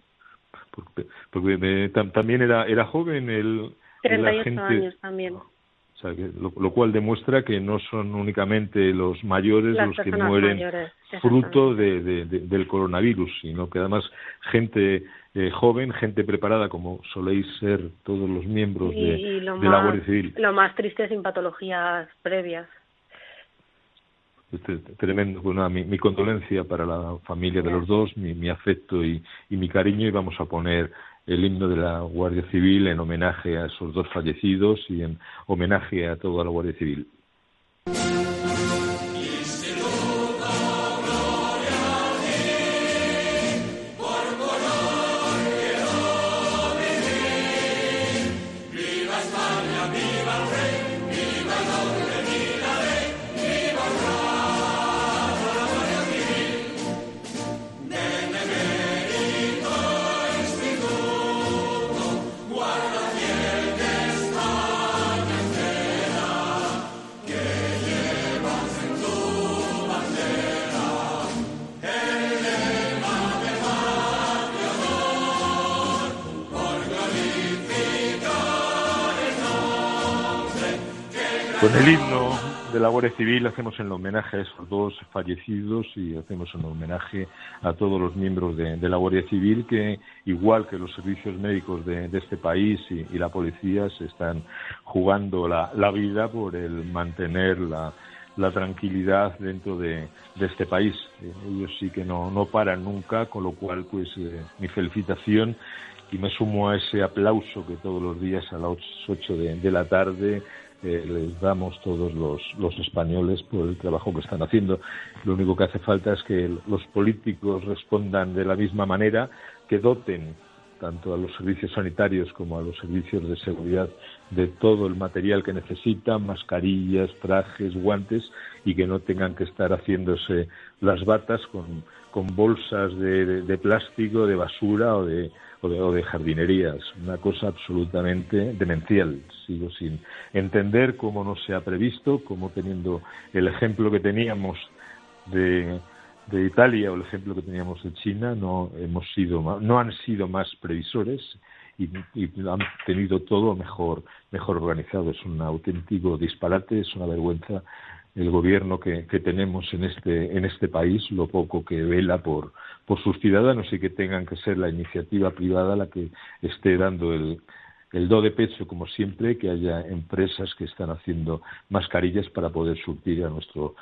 Porque también era joven 38 años también. O sea, lo cual demuestra que no son únicamente los mayores los que mueren fruto del coronavirus, sino que además gente joven, gente preparada, como soléis ser todos los miembros de la Guardia Civil. Lo más triste, sin patologías previas. Tremendo. Bueno, mi condolencia para la familia de los dos, mi afecto y mi cariño, y vamos a poner el himno de la Guardia Civil en homenaje a esos dos fallecidos y en homenaje a toda la Guardia Civil. Con el himno de la Guardia Civil hacemos el homenaje a esos dos fallecidos y hacemos un homenaje a todos los miembros de la Guardia Civil que, igual que los servicios médicos de este país y la policía, se están jugando la vida por el mantener la tranquilidad dentro de este país. Ellos sí que no paran nunca, con lo cual pues mi felicitación, y me sumo a ese aplauso que todos los días a las 8 de la tarde les damos todos los españoles por el trabajo que están haciendo. Lo único que hace falta es que los políticos respondan de la misma manera, que doten tanto a los servicios sanitarios como a los servicios de seguridad de todo el material que necesitan, mascarillas, trajes, guantes, y que no tengan que estar haciéndose las batas con bolsas de plástico, de basura o de jardinería. Es una cosa absolutamente demencial. Sigo sin entender cómo no se ha previsto, cómo, teniendo el ejemplo que teníamos de Italia o el ejemplo que teníamos de China, no han sido más previsores y han tenido todo mejor organizado. Es un auténtico disparate, es una vergüenza el gobierno que tenemos en este país, lo poco que vela por sus ciudadanos, y que tengan que ser la iniciativa privada la que esté dando el do de pecho, como siempre, que haya empresas que están haciendo mascarillas para poder surtir a nuestro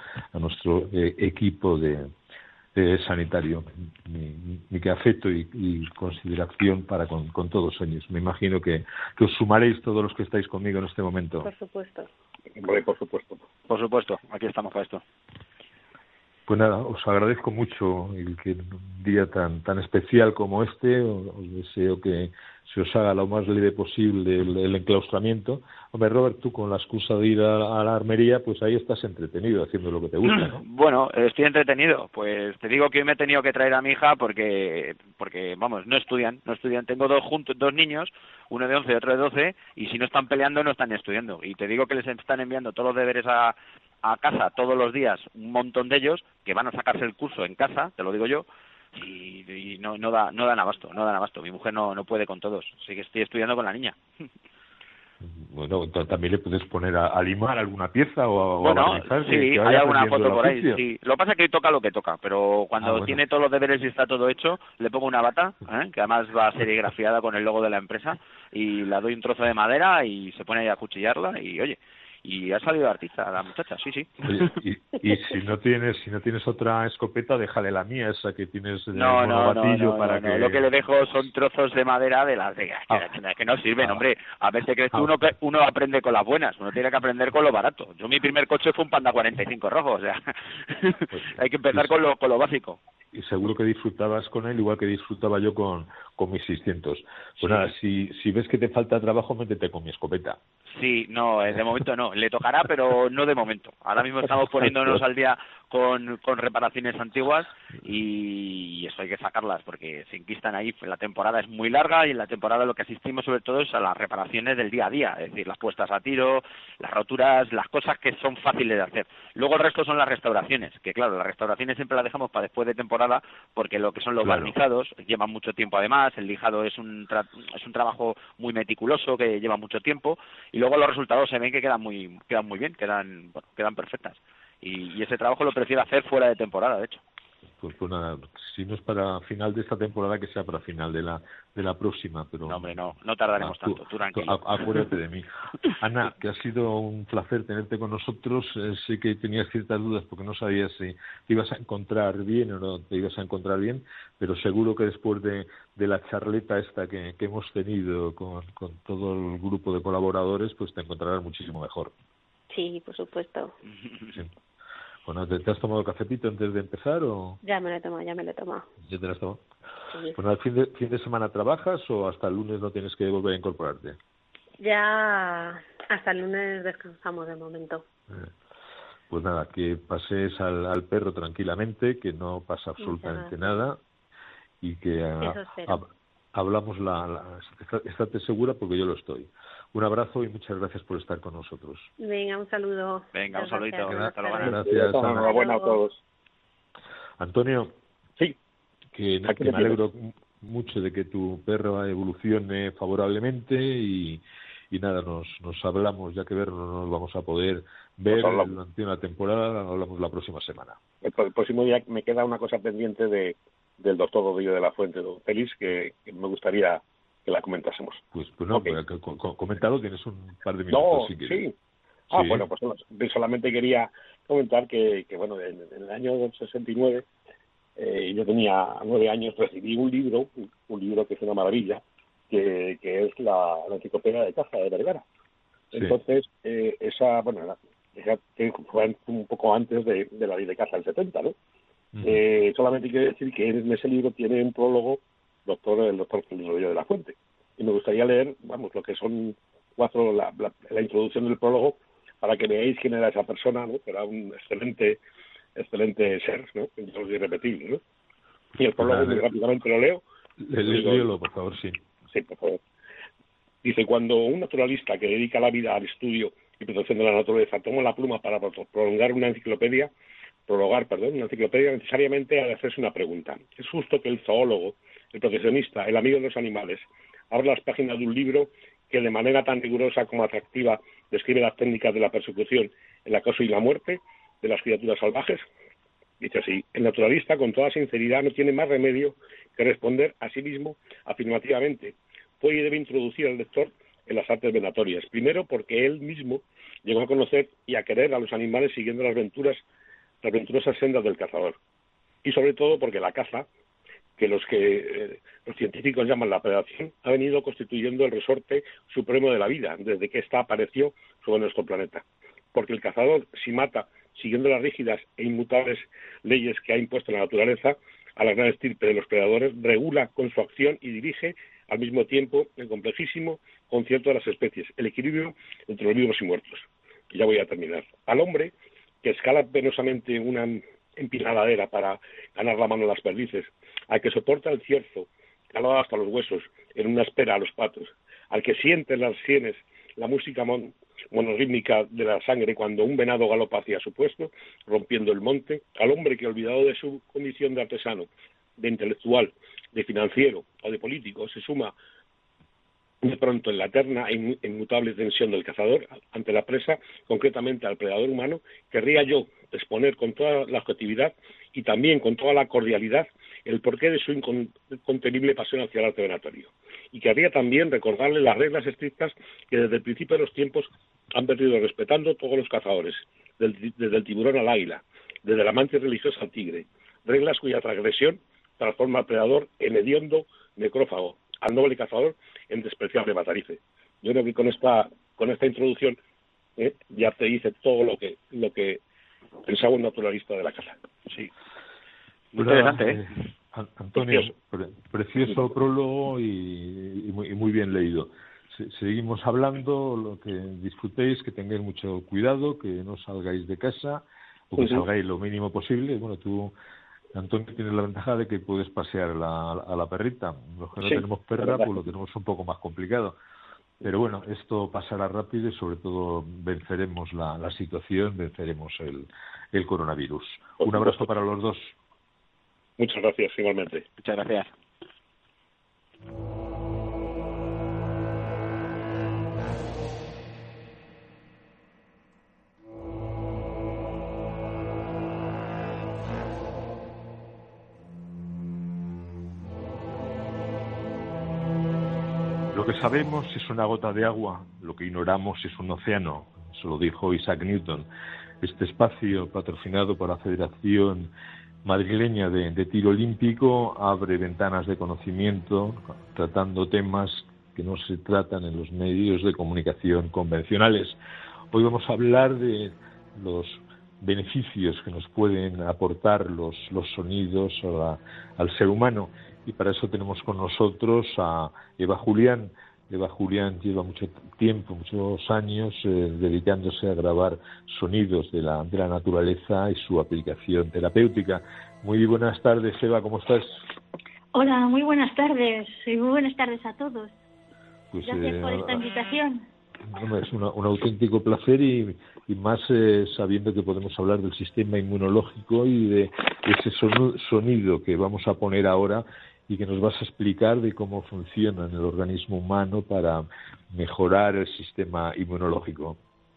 equipo de sanitario. Mi afecto y consideración para con todos ellos. Me imagino que os sumaréis todos los que estáis conmigo en este momento. Por supuesto. Vale, por supuesto. Por supuesto, aquí estamos para esto. Pues nada, os agradezco mucho el que en un día tan especial como este os deseo que se os haga lo más leve posible el enclaustramiento. Hombre, Robert, tú con la excusa de ir a la armería, pues ahí estás entretenido haciendo lo que te gusta, ¿no? Bueno, estoy entretenido. Pues te digo que hoy me he tenido que traer a mi hija porque vamos, no estudian. Tengo dos niños, uno de 11 y otro de 12, y si no están peleando no están estudiando. Y te digo que les están enviando todos los deberes a casa todos los días, un montón de ellos que van a sacarse el curso en casa, te lo digo yo, y no dan abasto. Mi mujer no puede con todos, así que estoy estudiando con la niña. Bueno, también le puedes poner a limar alguna pieza o bueno, a barnizar, sí, que hay alguna foto por ahí, oficio. sí. Lo que pasa es que hoy toca lo que toca, pero cuando tiene todos los deberes y está todo hecho, le pongo una bata, que además va serigrafiada con el logo de la empresa, y le doy un trozo de madera y se pone ahí a cuchillarla y, oye, y ha salido artista la muchacha, sí. Oye, y si no tienes otra escopeta, déjale la mía, esa que tienes de no, para que... Lo que le dejo son trozos de madera de las que no sirven, hombre. A ver, te crees tú, uno aprende con las buenas, uno tiene que aprender con lo barato. Yo mi primer coche fue un Panda 45 rojo, o sea, pues, hay que empezar con lo básico. Y seguro que disfrutabas con él igual que disfrutaba yo con mis 600. Pues nada, si ves que te falta trabajo, métete con mi escopeta. Sí, no, de momento no. Le tocará, pero no de momento. Ahora mismo estamos poniéndonos al día con reparaciones antiguas y eso hay que sacarlas porque se enquistan ahí. La temporada es muy larga y en la temporada lo que asistimos sobre todo es a las reparaciones del día a día, es decir, las puestas a tiro, las roturas, las cosas que son fáciles de hacer. Luego el resto son las restauraciones, que claro, las restauraciones siempre las dejamos para después de temporada porque lo que son los barnizados llevan mucho tiempo además, el lijado es un trabajo muy meticuloso que lleva mucho tiempo y luego los resultados se ven que quedan muy bien, quedan perfectas. Y ese trabajo lo prefiero hacer fuera de temporada, de hecho. Pues nada, si no es para final de esta temporada, que sea para final de la próxima. Pero no, hombre, no tardaremos tanto, tú tranquilo. Acuérdate de mí. Ana, que ha sido un placer tenerte con nosotros. Sé que tenías ciertas dudas porque no sabías si te ibas a encontrar bien o no te ibas a encontrar bien, pero seguro que después de la charleta esta que hemos tenido con todo el grupo de colaboradores, pues te encontrarás muchísimo mejor. Sí, por supuesto. Sí. Bueno, ¿te has tomado cafetito antes de empezar o...? Ya me lo he tomado. ¿Ya te lo has tomado? Sí. Bueno, ¿el fin de semana trabajas o hasta el lunes no tienes que volver a incorporarte? Ya hasta el lunes descansamos de momento. Pues nada, que pases al perro tranquilamente, que no pasa absolutamente nada y que hablamos estate segura porque yo lo estoy. Un abrazo y muchas gracias por estar con nosotros. Venga, un saludo. Venga, un saludito. Gracias. Gracias. Enhorabuena a todos. Antonio. Sí. Que me alegro mucho de que tu perro evolucione favorablemente y nada, nos hablamos, ya que vernos no nos vamos a poder ver durante una temporada, hablamos la próxima semana. El próximo día me queda una cosa pendiente del doctor Rodríguez de la Fuente, don Félix, que me gustaría que la comentásemos. Pues no, okay. Coméntalo, tienes un par de minutos. No, sí. Bueno, pues solamente quería comentar que bueno, en el año 69, yo tenía 9 años, recibí un libro que es una maravilla, que es la enciclopedia de caza de Vergara. Sí. Entonces, esa fue un poco antes de la ley de caza del 70, ¿no? Uh-huh. Solamente quiero decir que en ese libro tiene un prólogo el doctor Félix Rodríguez de la Fuente. Y me gustaría leer, lo que son la introducción del prólogo, para que veáis quién era esa persona, ¿no? Que era un excelente ser, ¿no? Entonces, irrepetible, ¿no? Y el prólogo, muy rápidamente lo leo. Léelo, por favor, sí. Sí, por favor. Dice, cuando un naturalista que dedica la vida al estudio y protección de la naturaleza toma la pluma para prologar una enciclopedia, necesariamente ha de hacerse una pregunta. ¿Es justo que el zoólogo, el proteccionista, el amigo de los animales, abra las páginas de un libro que de manera tan rigurosa como atractiva describe las técnicas de la persecución, el acoso y la muerte de las criaturas salvajes? Dice así, el naturalista con toda sinceridad no tiene más remedio que responder a sí mismo afirmativamente. Puede y debe introducir al lector en las artes venatorias. Primero porque él mismo llegó a conocer y a querer a los animales siguiendo las venturosas sendas del cazador. Y sobre todo porque la caza, que los científicos llaman la predación, ha venido constituyendo el resorte supremo de la vida, desde que ésta apareció sobre nuestro planeta. Porque el cazador, si mata siguiendo las rígidas e inmutables leyes que ha impuesto la naturaleza a la gran estirpe de los predadores, regula con su acción y dirige al mismo tiempo el complejísimo concierto de las especies, el equilibrio entre los vivos y muertos. Y ya voy a terminar. Al hombre, que escala penosamente una empinadera para ganar la mano a las perdices, al que soporta el cierzo, calado hasta los huesos, en una espera a los patos, al que siente en las sienes la música monorítmica de la sangre cuando un venado galopa hacia su puesto, rompiendo el monte, al hombre que, olvidado de su condición de artesano, de intelectual, de financiero o de político, se suma de pronto en la eterna e inmutable tensión del cazador ante la presa, concretamente al predador humano, querría yo exponer con toda la objetividad y también con toda la cordialidad el porqué de su incontenible pasión hacia el arte venatorio. Y querría también recordarle las reglas estrictas que desde el principio de los tiempos han venido respetando todos los cazadores, desde el tiburón al águila, desde el amante religioso al tigre, reglas cuya transgresión transforma al predador en hediondo necrófago, al noble cazador en despreciable matarife. Yo creo que con esta introducción ya te dice todo lo que pensaba un naturalista de la caza. Sí. Muy interesante, Antonio, precioso prólogo y muy bien leído. Seguimos hablando, lo que disfrutéis, que tengáis mucho cuidado, que no salgáis de casa o que salgáis lo mínimo posible. Bueno, tú, Antonio, tienes la ventaja de que puedes pasear a la perrita. Los que no tenemos perra, pues lo tenemos un poco más complicado. Pero bueno, esto pasará rápido y sobre todo venceremos la situación, venceremos el coronavirus. Un abrazo para los dos. Muchas gracias, igualmente. Muchas gracias. Lo que sabemos es una gota de agua, lo que ignoramos es un océano, eso lo dijo Isaac Newton. Este espacio, patrocinado por la Federación Madrileña de Tiro Olímpico, abre ventanas de conocimiento, tratando temas que no se tratan en los medios de comunicación convencionales. Hoy vamos a hablar de los beneficios que nos pueden aportar los sonidos al ser humano. Y para eso tenemos con nosotros a Eva Julián. Eva Julián lleva mucho tiempo, muchos años, dedicándose a grabar sonidos de la naturaleza y su aplicación terapéutica. Muy buenas tardes, Eva, ¿cómo estás? Hola, muy buenas tardes. Y muy buenas tardes a todos. Pues, gracias por esta invitación. Es un auténtico placer y más sabiendo que podemos hablar del sistema inmunológico y de ese sonido que vamos a poner ahora y que nos vas a explicar de cómo funciona en el organismo humano para mejorar el sistema inmunológico.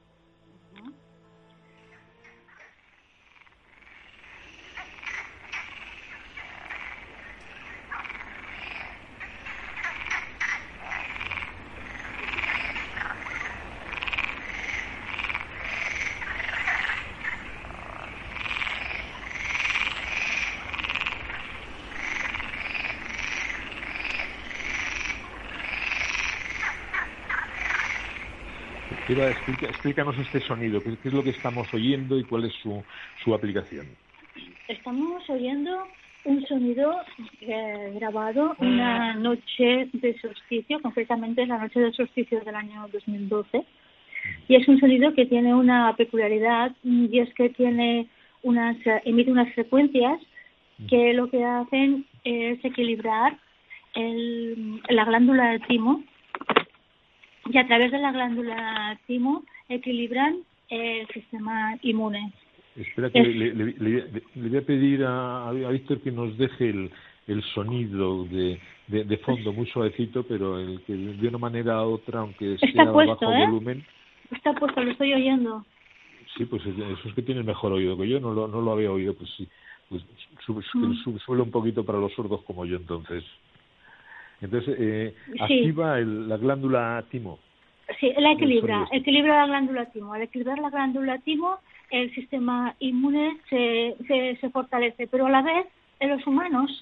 Eva, explícanos este sonido, ¿qué es lo que estamos oyendo y cuál es su aplicación? Estamos oyendo un sonido grabado una noche de solsticio, concretamente la noche de solsticio del año 2012, y es un sonido que tiene una peculiaridad y es que emite unas frecuencias que lo que hacen es equilibrar la glándula del timo, y a través de la glándula timo equilibran el sistema inmune. Espera, que le voy a pedir a Víctor que nos deje el sonido de fondo muy suavecito, pero el que de una manera u otra, aunque sea bajo volumen. Está puesto, lo estoy oyendo. Sí, pues eso es que tiene mejor oído que yo, no lo había oído, pues sí. Pues sube un poquito para los sordos como yo, entonces. Entonces, activa la glándula timo. Sí, la equilibra la glándula timo. Al equilibrar la glándula timo, el sistema inmune se fortalece, pero a la vez, en los humanos,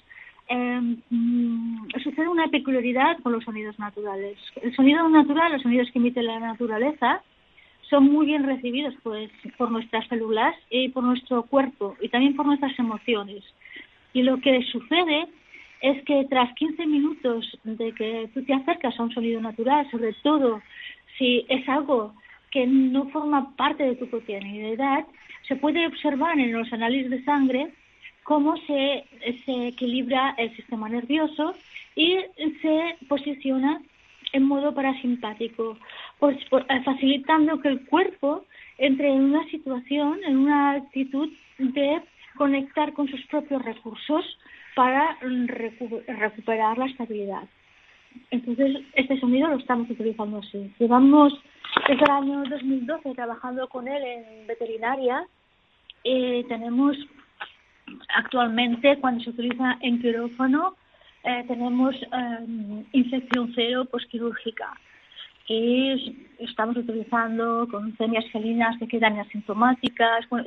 sucede una peculiaridad con los sonidos naturales. El sonido natural, los sonidos que emite la naturaleza, son muy bien recibidos pues por nuestras células y por nuestro cuerpo y también por nuestras emociones. Y lo que sucede es que tras 15 minutos de que tú te acercas a un sonido natural, sobre todo si es algo que no forma parte de tu cotidianidad, se puede observar en los análisis de sangre cómo se equilibra el sistema nervioso y se posiciona en modo parasimpático, facilitando que el cuerpo entre en una situación, en una actitud de conectar con sus propios recursos para recuperar la estabilidad. Entonces, este sonido lo estamos utilizando así. Llevamos desde el año 2012 trabajando con él en veterinaria. Tenemos actualmente, cuando se utiliza en quirófano, tenemos infección cero posquirúrgica. Y estamos utilizando con cemias felinas que quedan asintomáticas. Bueno,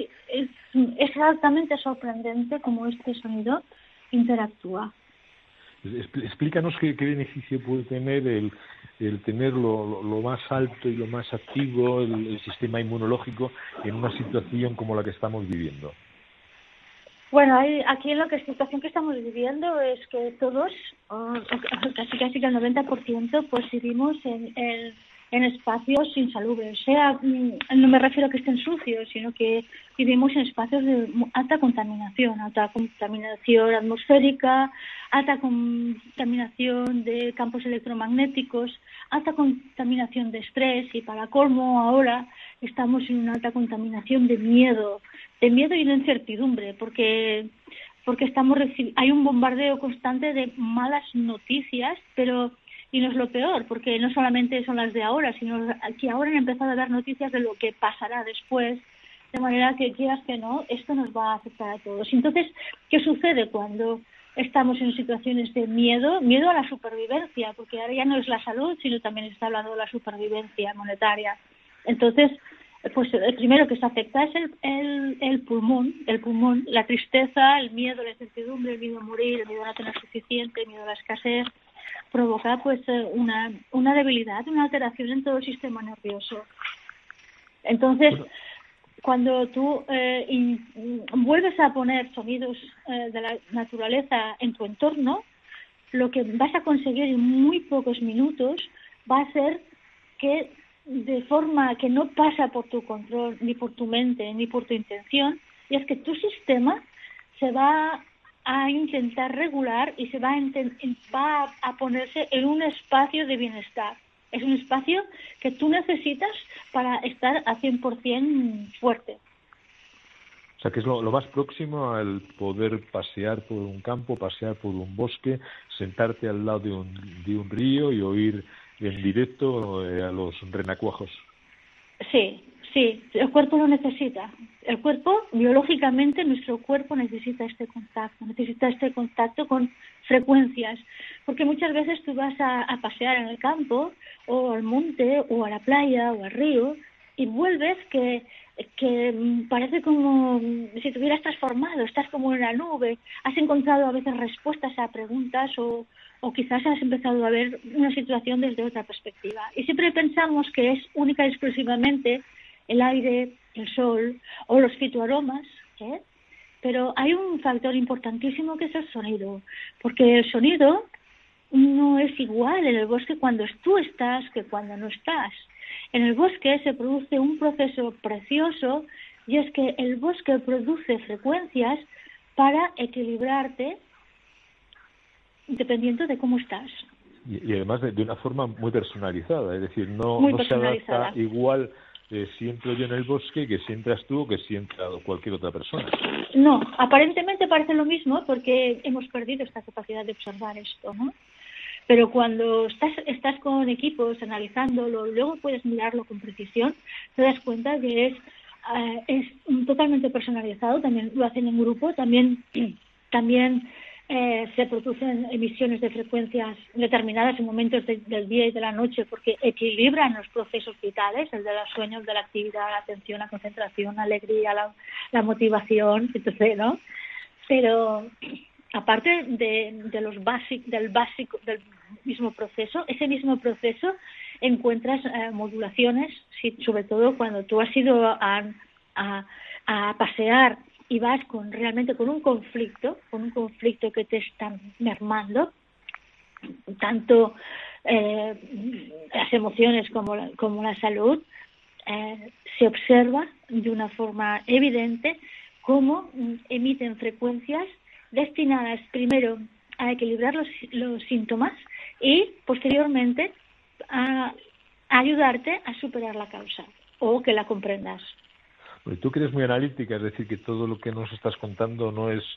es altamente sorprendente cómo este sonido interactúa. Explícanos qué beneficio puede tener el tener lo más alto y lo más activo el sistema inmunológico en una situación como la que estamos viviendo. Bueno, aquí en la situación que estamos viviendo es que todos, casi que el 90%, pues vivimos en espacios insalubres. O sea, no me refiero a que estén sucios, sino que vivimos en espacios de alta contaminación atmosférica, alta contaminación de campos electromagnéticos, alta contaminación de estrés y para colmo ahora estamos en una alta contaminación de miedo y de incertidumbre, porque hay un bombardeo constante de malas noticias, y no es lo peor, porque no solamente son las de ahora, sino que ahora han empezado a dar noticias de lo que pasará después, de manera que quieras que no, esto nos va a afectar a todos. Entonces, ¿qué sucede cuando estamos en situaciones de miedo? Miedo a la supervivencia, porque ahora ya no es la salud, sino también se está hablando de la supervivencia monetaria. Entonces, pues el primero que se afecta es el pulmón, la tristeza, el miedo, la incertidumbre, el miedo a morir, el miedo a no tener suficiente, el miedo a la escasez, provoca pues una debilidad, una alteración en todo el sistema nervioso. Entonces, cuando tú vuelves a poner sonidos de la naturaleza en tu entorno, lo que vas a conseguir en muy pocos minutos va a ser que, de forma que no pasa por tu control, ni por tu mente, ni por tu intención, y es que tu sistema se va a intentar regular y se va a ponerse en un espacio de bienestar. Es un espacio que tú necesitas para estar a 100% fuerte. O sea, que es lo más próximo al poder pasear por un campo, pasear por un bosque, sentarte al lado de un río y oír en directo a los renacuajos. Sí, el cuerpo lo necesita. El cuerpo, biológicamente, nuestro cuerpo necesita este contacto con frecuencias, porque muchas veces tú vas a pasear en el campo, o al monte, o a la playa, o al río, y vuelves que parece como si te hubieras transformado, estás como en la nube, has encontrado a veces respuestas a preguntas o quizás has empezado a ver una situación desde otra perspectiva. Y siempre pensamos que es única y exclusivamente el aire, el sol o los fitoaromas, pero hay un factor importantísimo que es el sonido, porque el sonido no es igual en el bosque cuando tú estás que cuando no estás. En el bosque se produce un proceso precioso y es que el bosque produce frecuencias para equilibrarte dependiendo de cómo estás. Y además de una forma muy personalizada, es decir, no se adapta igual si entro yo en el bosque que si entras tú o que si entra cualquier otra persona. No, aparentemente parece lo mismo porque hemos perdido esta capacidad de observar esto, ¿no? Pero cuando estás con equipos analizándolo, luego puedes mirarlo con precisión, te das cuenta que es totalmente personalizado, también lo hacen en grupo, también se producen emisiones de frecuencias determinadas en momentos del día y de la noche porque equilibran los procesos vitales, el de los sueños, de la actividad, la atención, la concentración, la alegría, la motivación, etc., ¿no? Pero aparte del mismo proceso, ese mismo proceso encuentras modulaciones, sí, sobre todo cuando tú has ido a pasear y vas realmente con un conflicto que te está mermando, tanto las emociones como la salud, se observa de una forma evidente cómo emiten frecuencias destinadas primero a equilibrar los síntomas y posteriormente a ayudarte a superar la causa o que la comprendas. Tú que eres muy analítica, es decir, que todo lo que nos estás contando no es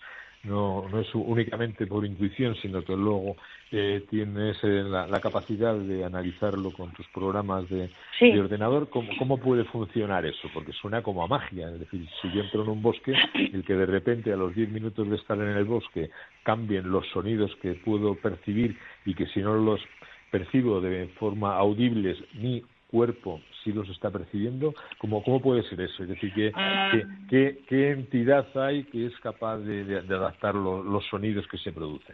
únicamente por intuición, sino que luego tienes la capacidad de analizarlo con tus programas de ordenador. ¿Cómo puede funcionar eso? Porque suena como a magia. Es decir, si yo entro en un bosque, el que de repente a los 10 minutos de estar en el bosque cambien los sonidos que puedo percibir y que si no los percibo de forma audibles, mi cuerpo sí los está percibiendo. ¿Cómo puede ser eso? Es decir, ¿qué entidad hay que es capaz de adaptar los sonidos que se producen?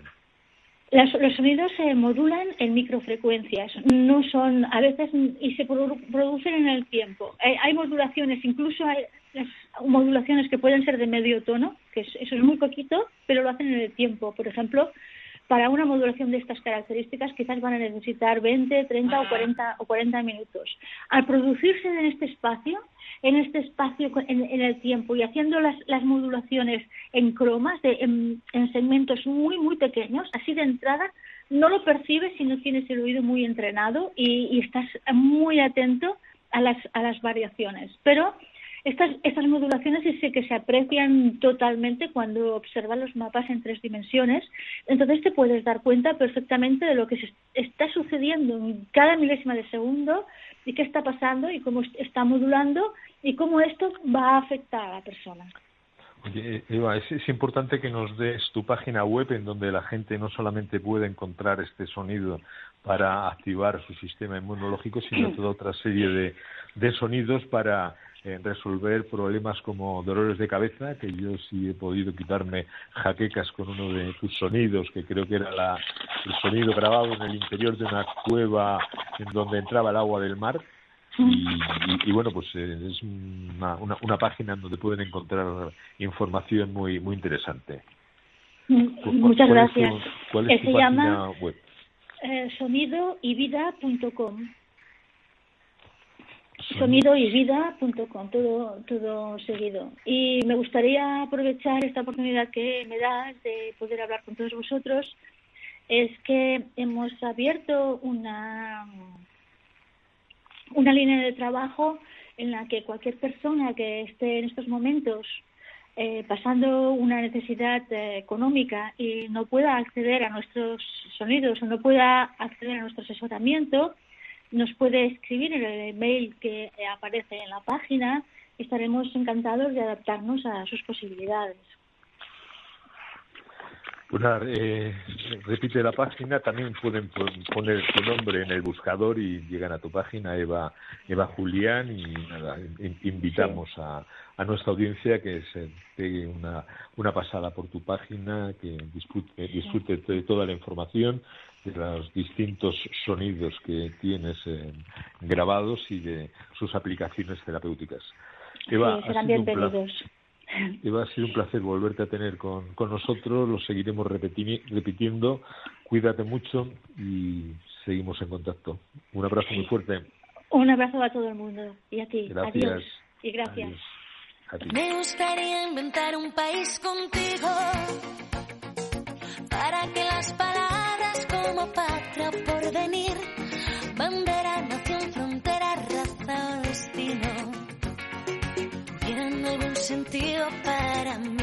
Los sonidos se modulan en microfrecuencias, no son a veces y se producen en el tiempo. Hay modulaciones, incluso hay las modulaciones que pueden ser de medio tono, que eso es muy poquito, pero lo hacen en el tiempo. Por ejemplo, para una modulación de estas características quizás van a necesitar 20, 30 o 40 minutos. Al producirse en este espacio en el tiempo y haciendo las modulaciones en cromas, en segmentos muy, muy pequeños, así de entrada no lo percibes si no tienes el oído muy entrenado y estás muy atento a las variaciones. Pero estas modulaciones sí que se aprecian totalmente cuando observas los mapas en 3 dimensiones. Entonces te puedes dar cuenta perfectamente de lo que está sucediendo en cada milésima de segundo y qué está pasando y cómo está modulando y cómo esto va a afectar a la persona. Oye, Eva, es importante que nos des tu página web en donde la gente no solamente puede encontrar este sonido para activar su sistema inmunológico, sino toda otra serie de sonidos para resolver problemas como dolores de cabeza, que yo sí he podido quitarme jaquecas con uno de tus sonidos, que creo que era el sonido grabado en el interior de una cueva en donde entraba el agua del mar. Y bueno, pues es una página en donde pueden encontrar información muy muy interesante. Muchas gracias. ¿Cuál es tu página web? Sonidoyvida.com. Sonidoyvida.com, todo seguido. Y me gustaría aprovechar esta oportunidad que me das de poder hablar con todos vosotros. Es que hemos abierto una línea de trabajo en la que cualquier persona que esté en estos momentos pasando una necesidad económica y no pueda acceder a nuestros sonidos o no pueda acceder a nuestro asesoramiento, nos puede escribir en el email que aparece en la página. Estaremos encantados de adaptarnos a sus posibilidades. Bueno, repite la página. También pueden poner tu nombre en el buscador y llegan a tu página, Eva Julián, y nada, invitamos a nuestra audiencia que se pegue una pasada por tu página, que disfrute de toda la información, de los distintos sonidos que tienes grabados y de sus aplicaciones terapéuticas. Eva, serán bienvenidos. Eva, ha sido un placer volverte a tener con nosotros, lo seguiremos repitiendo. Cuídate mucho y seguimos en contacto. Un abrazo muy fuerte. Un abrazo a todo el mundo y a ti. Gracias. Adiós y gracias. Adiós. Me gustaría inventar un país contigo para que las palabras como patria, porvenir, bandera, nación, frontera, raza o destino tuvieran algún sentido para mí.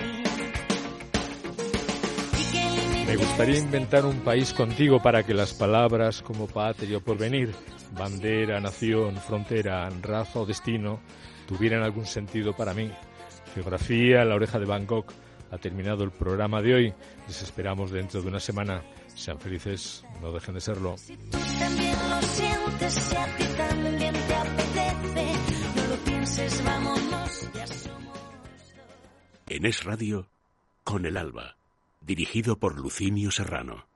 Me gustaría inventar un país contigo para que las palabras como patria o porvenir, bandera, nación, frontera, raza o destino tuvieran algún sentido para mí. Geografía, La Oreja de Van Gogh. Ha terminado el programa de hoy. Les esperamos dentro de una semana. Sean felices, no dejen de serlo. Si tú también lo sientes, si a ti también te apetece, no lo pienses, vámonos, ya somos dos. En Es Radio, Con el Alba, dirigido por Lucinio Serrano.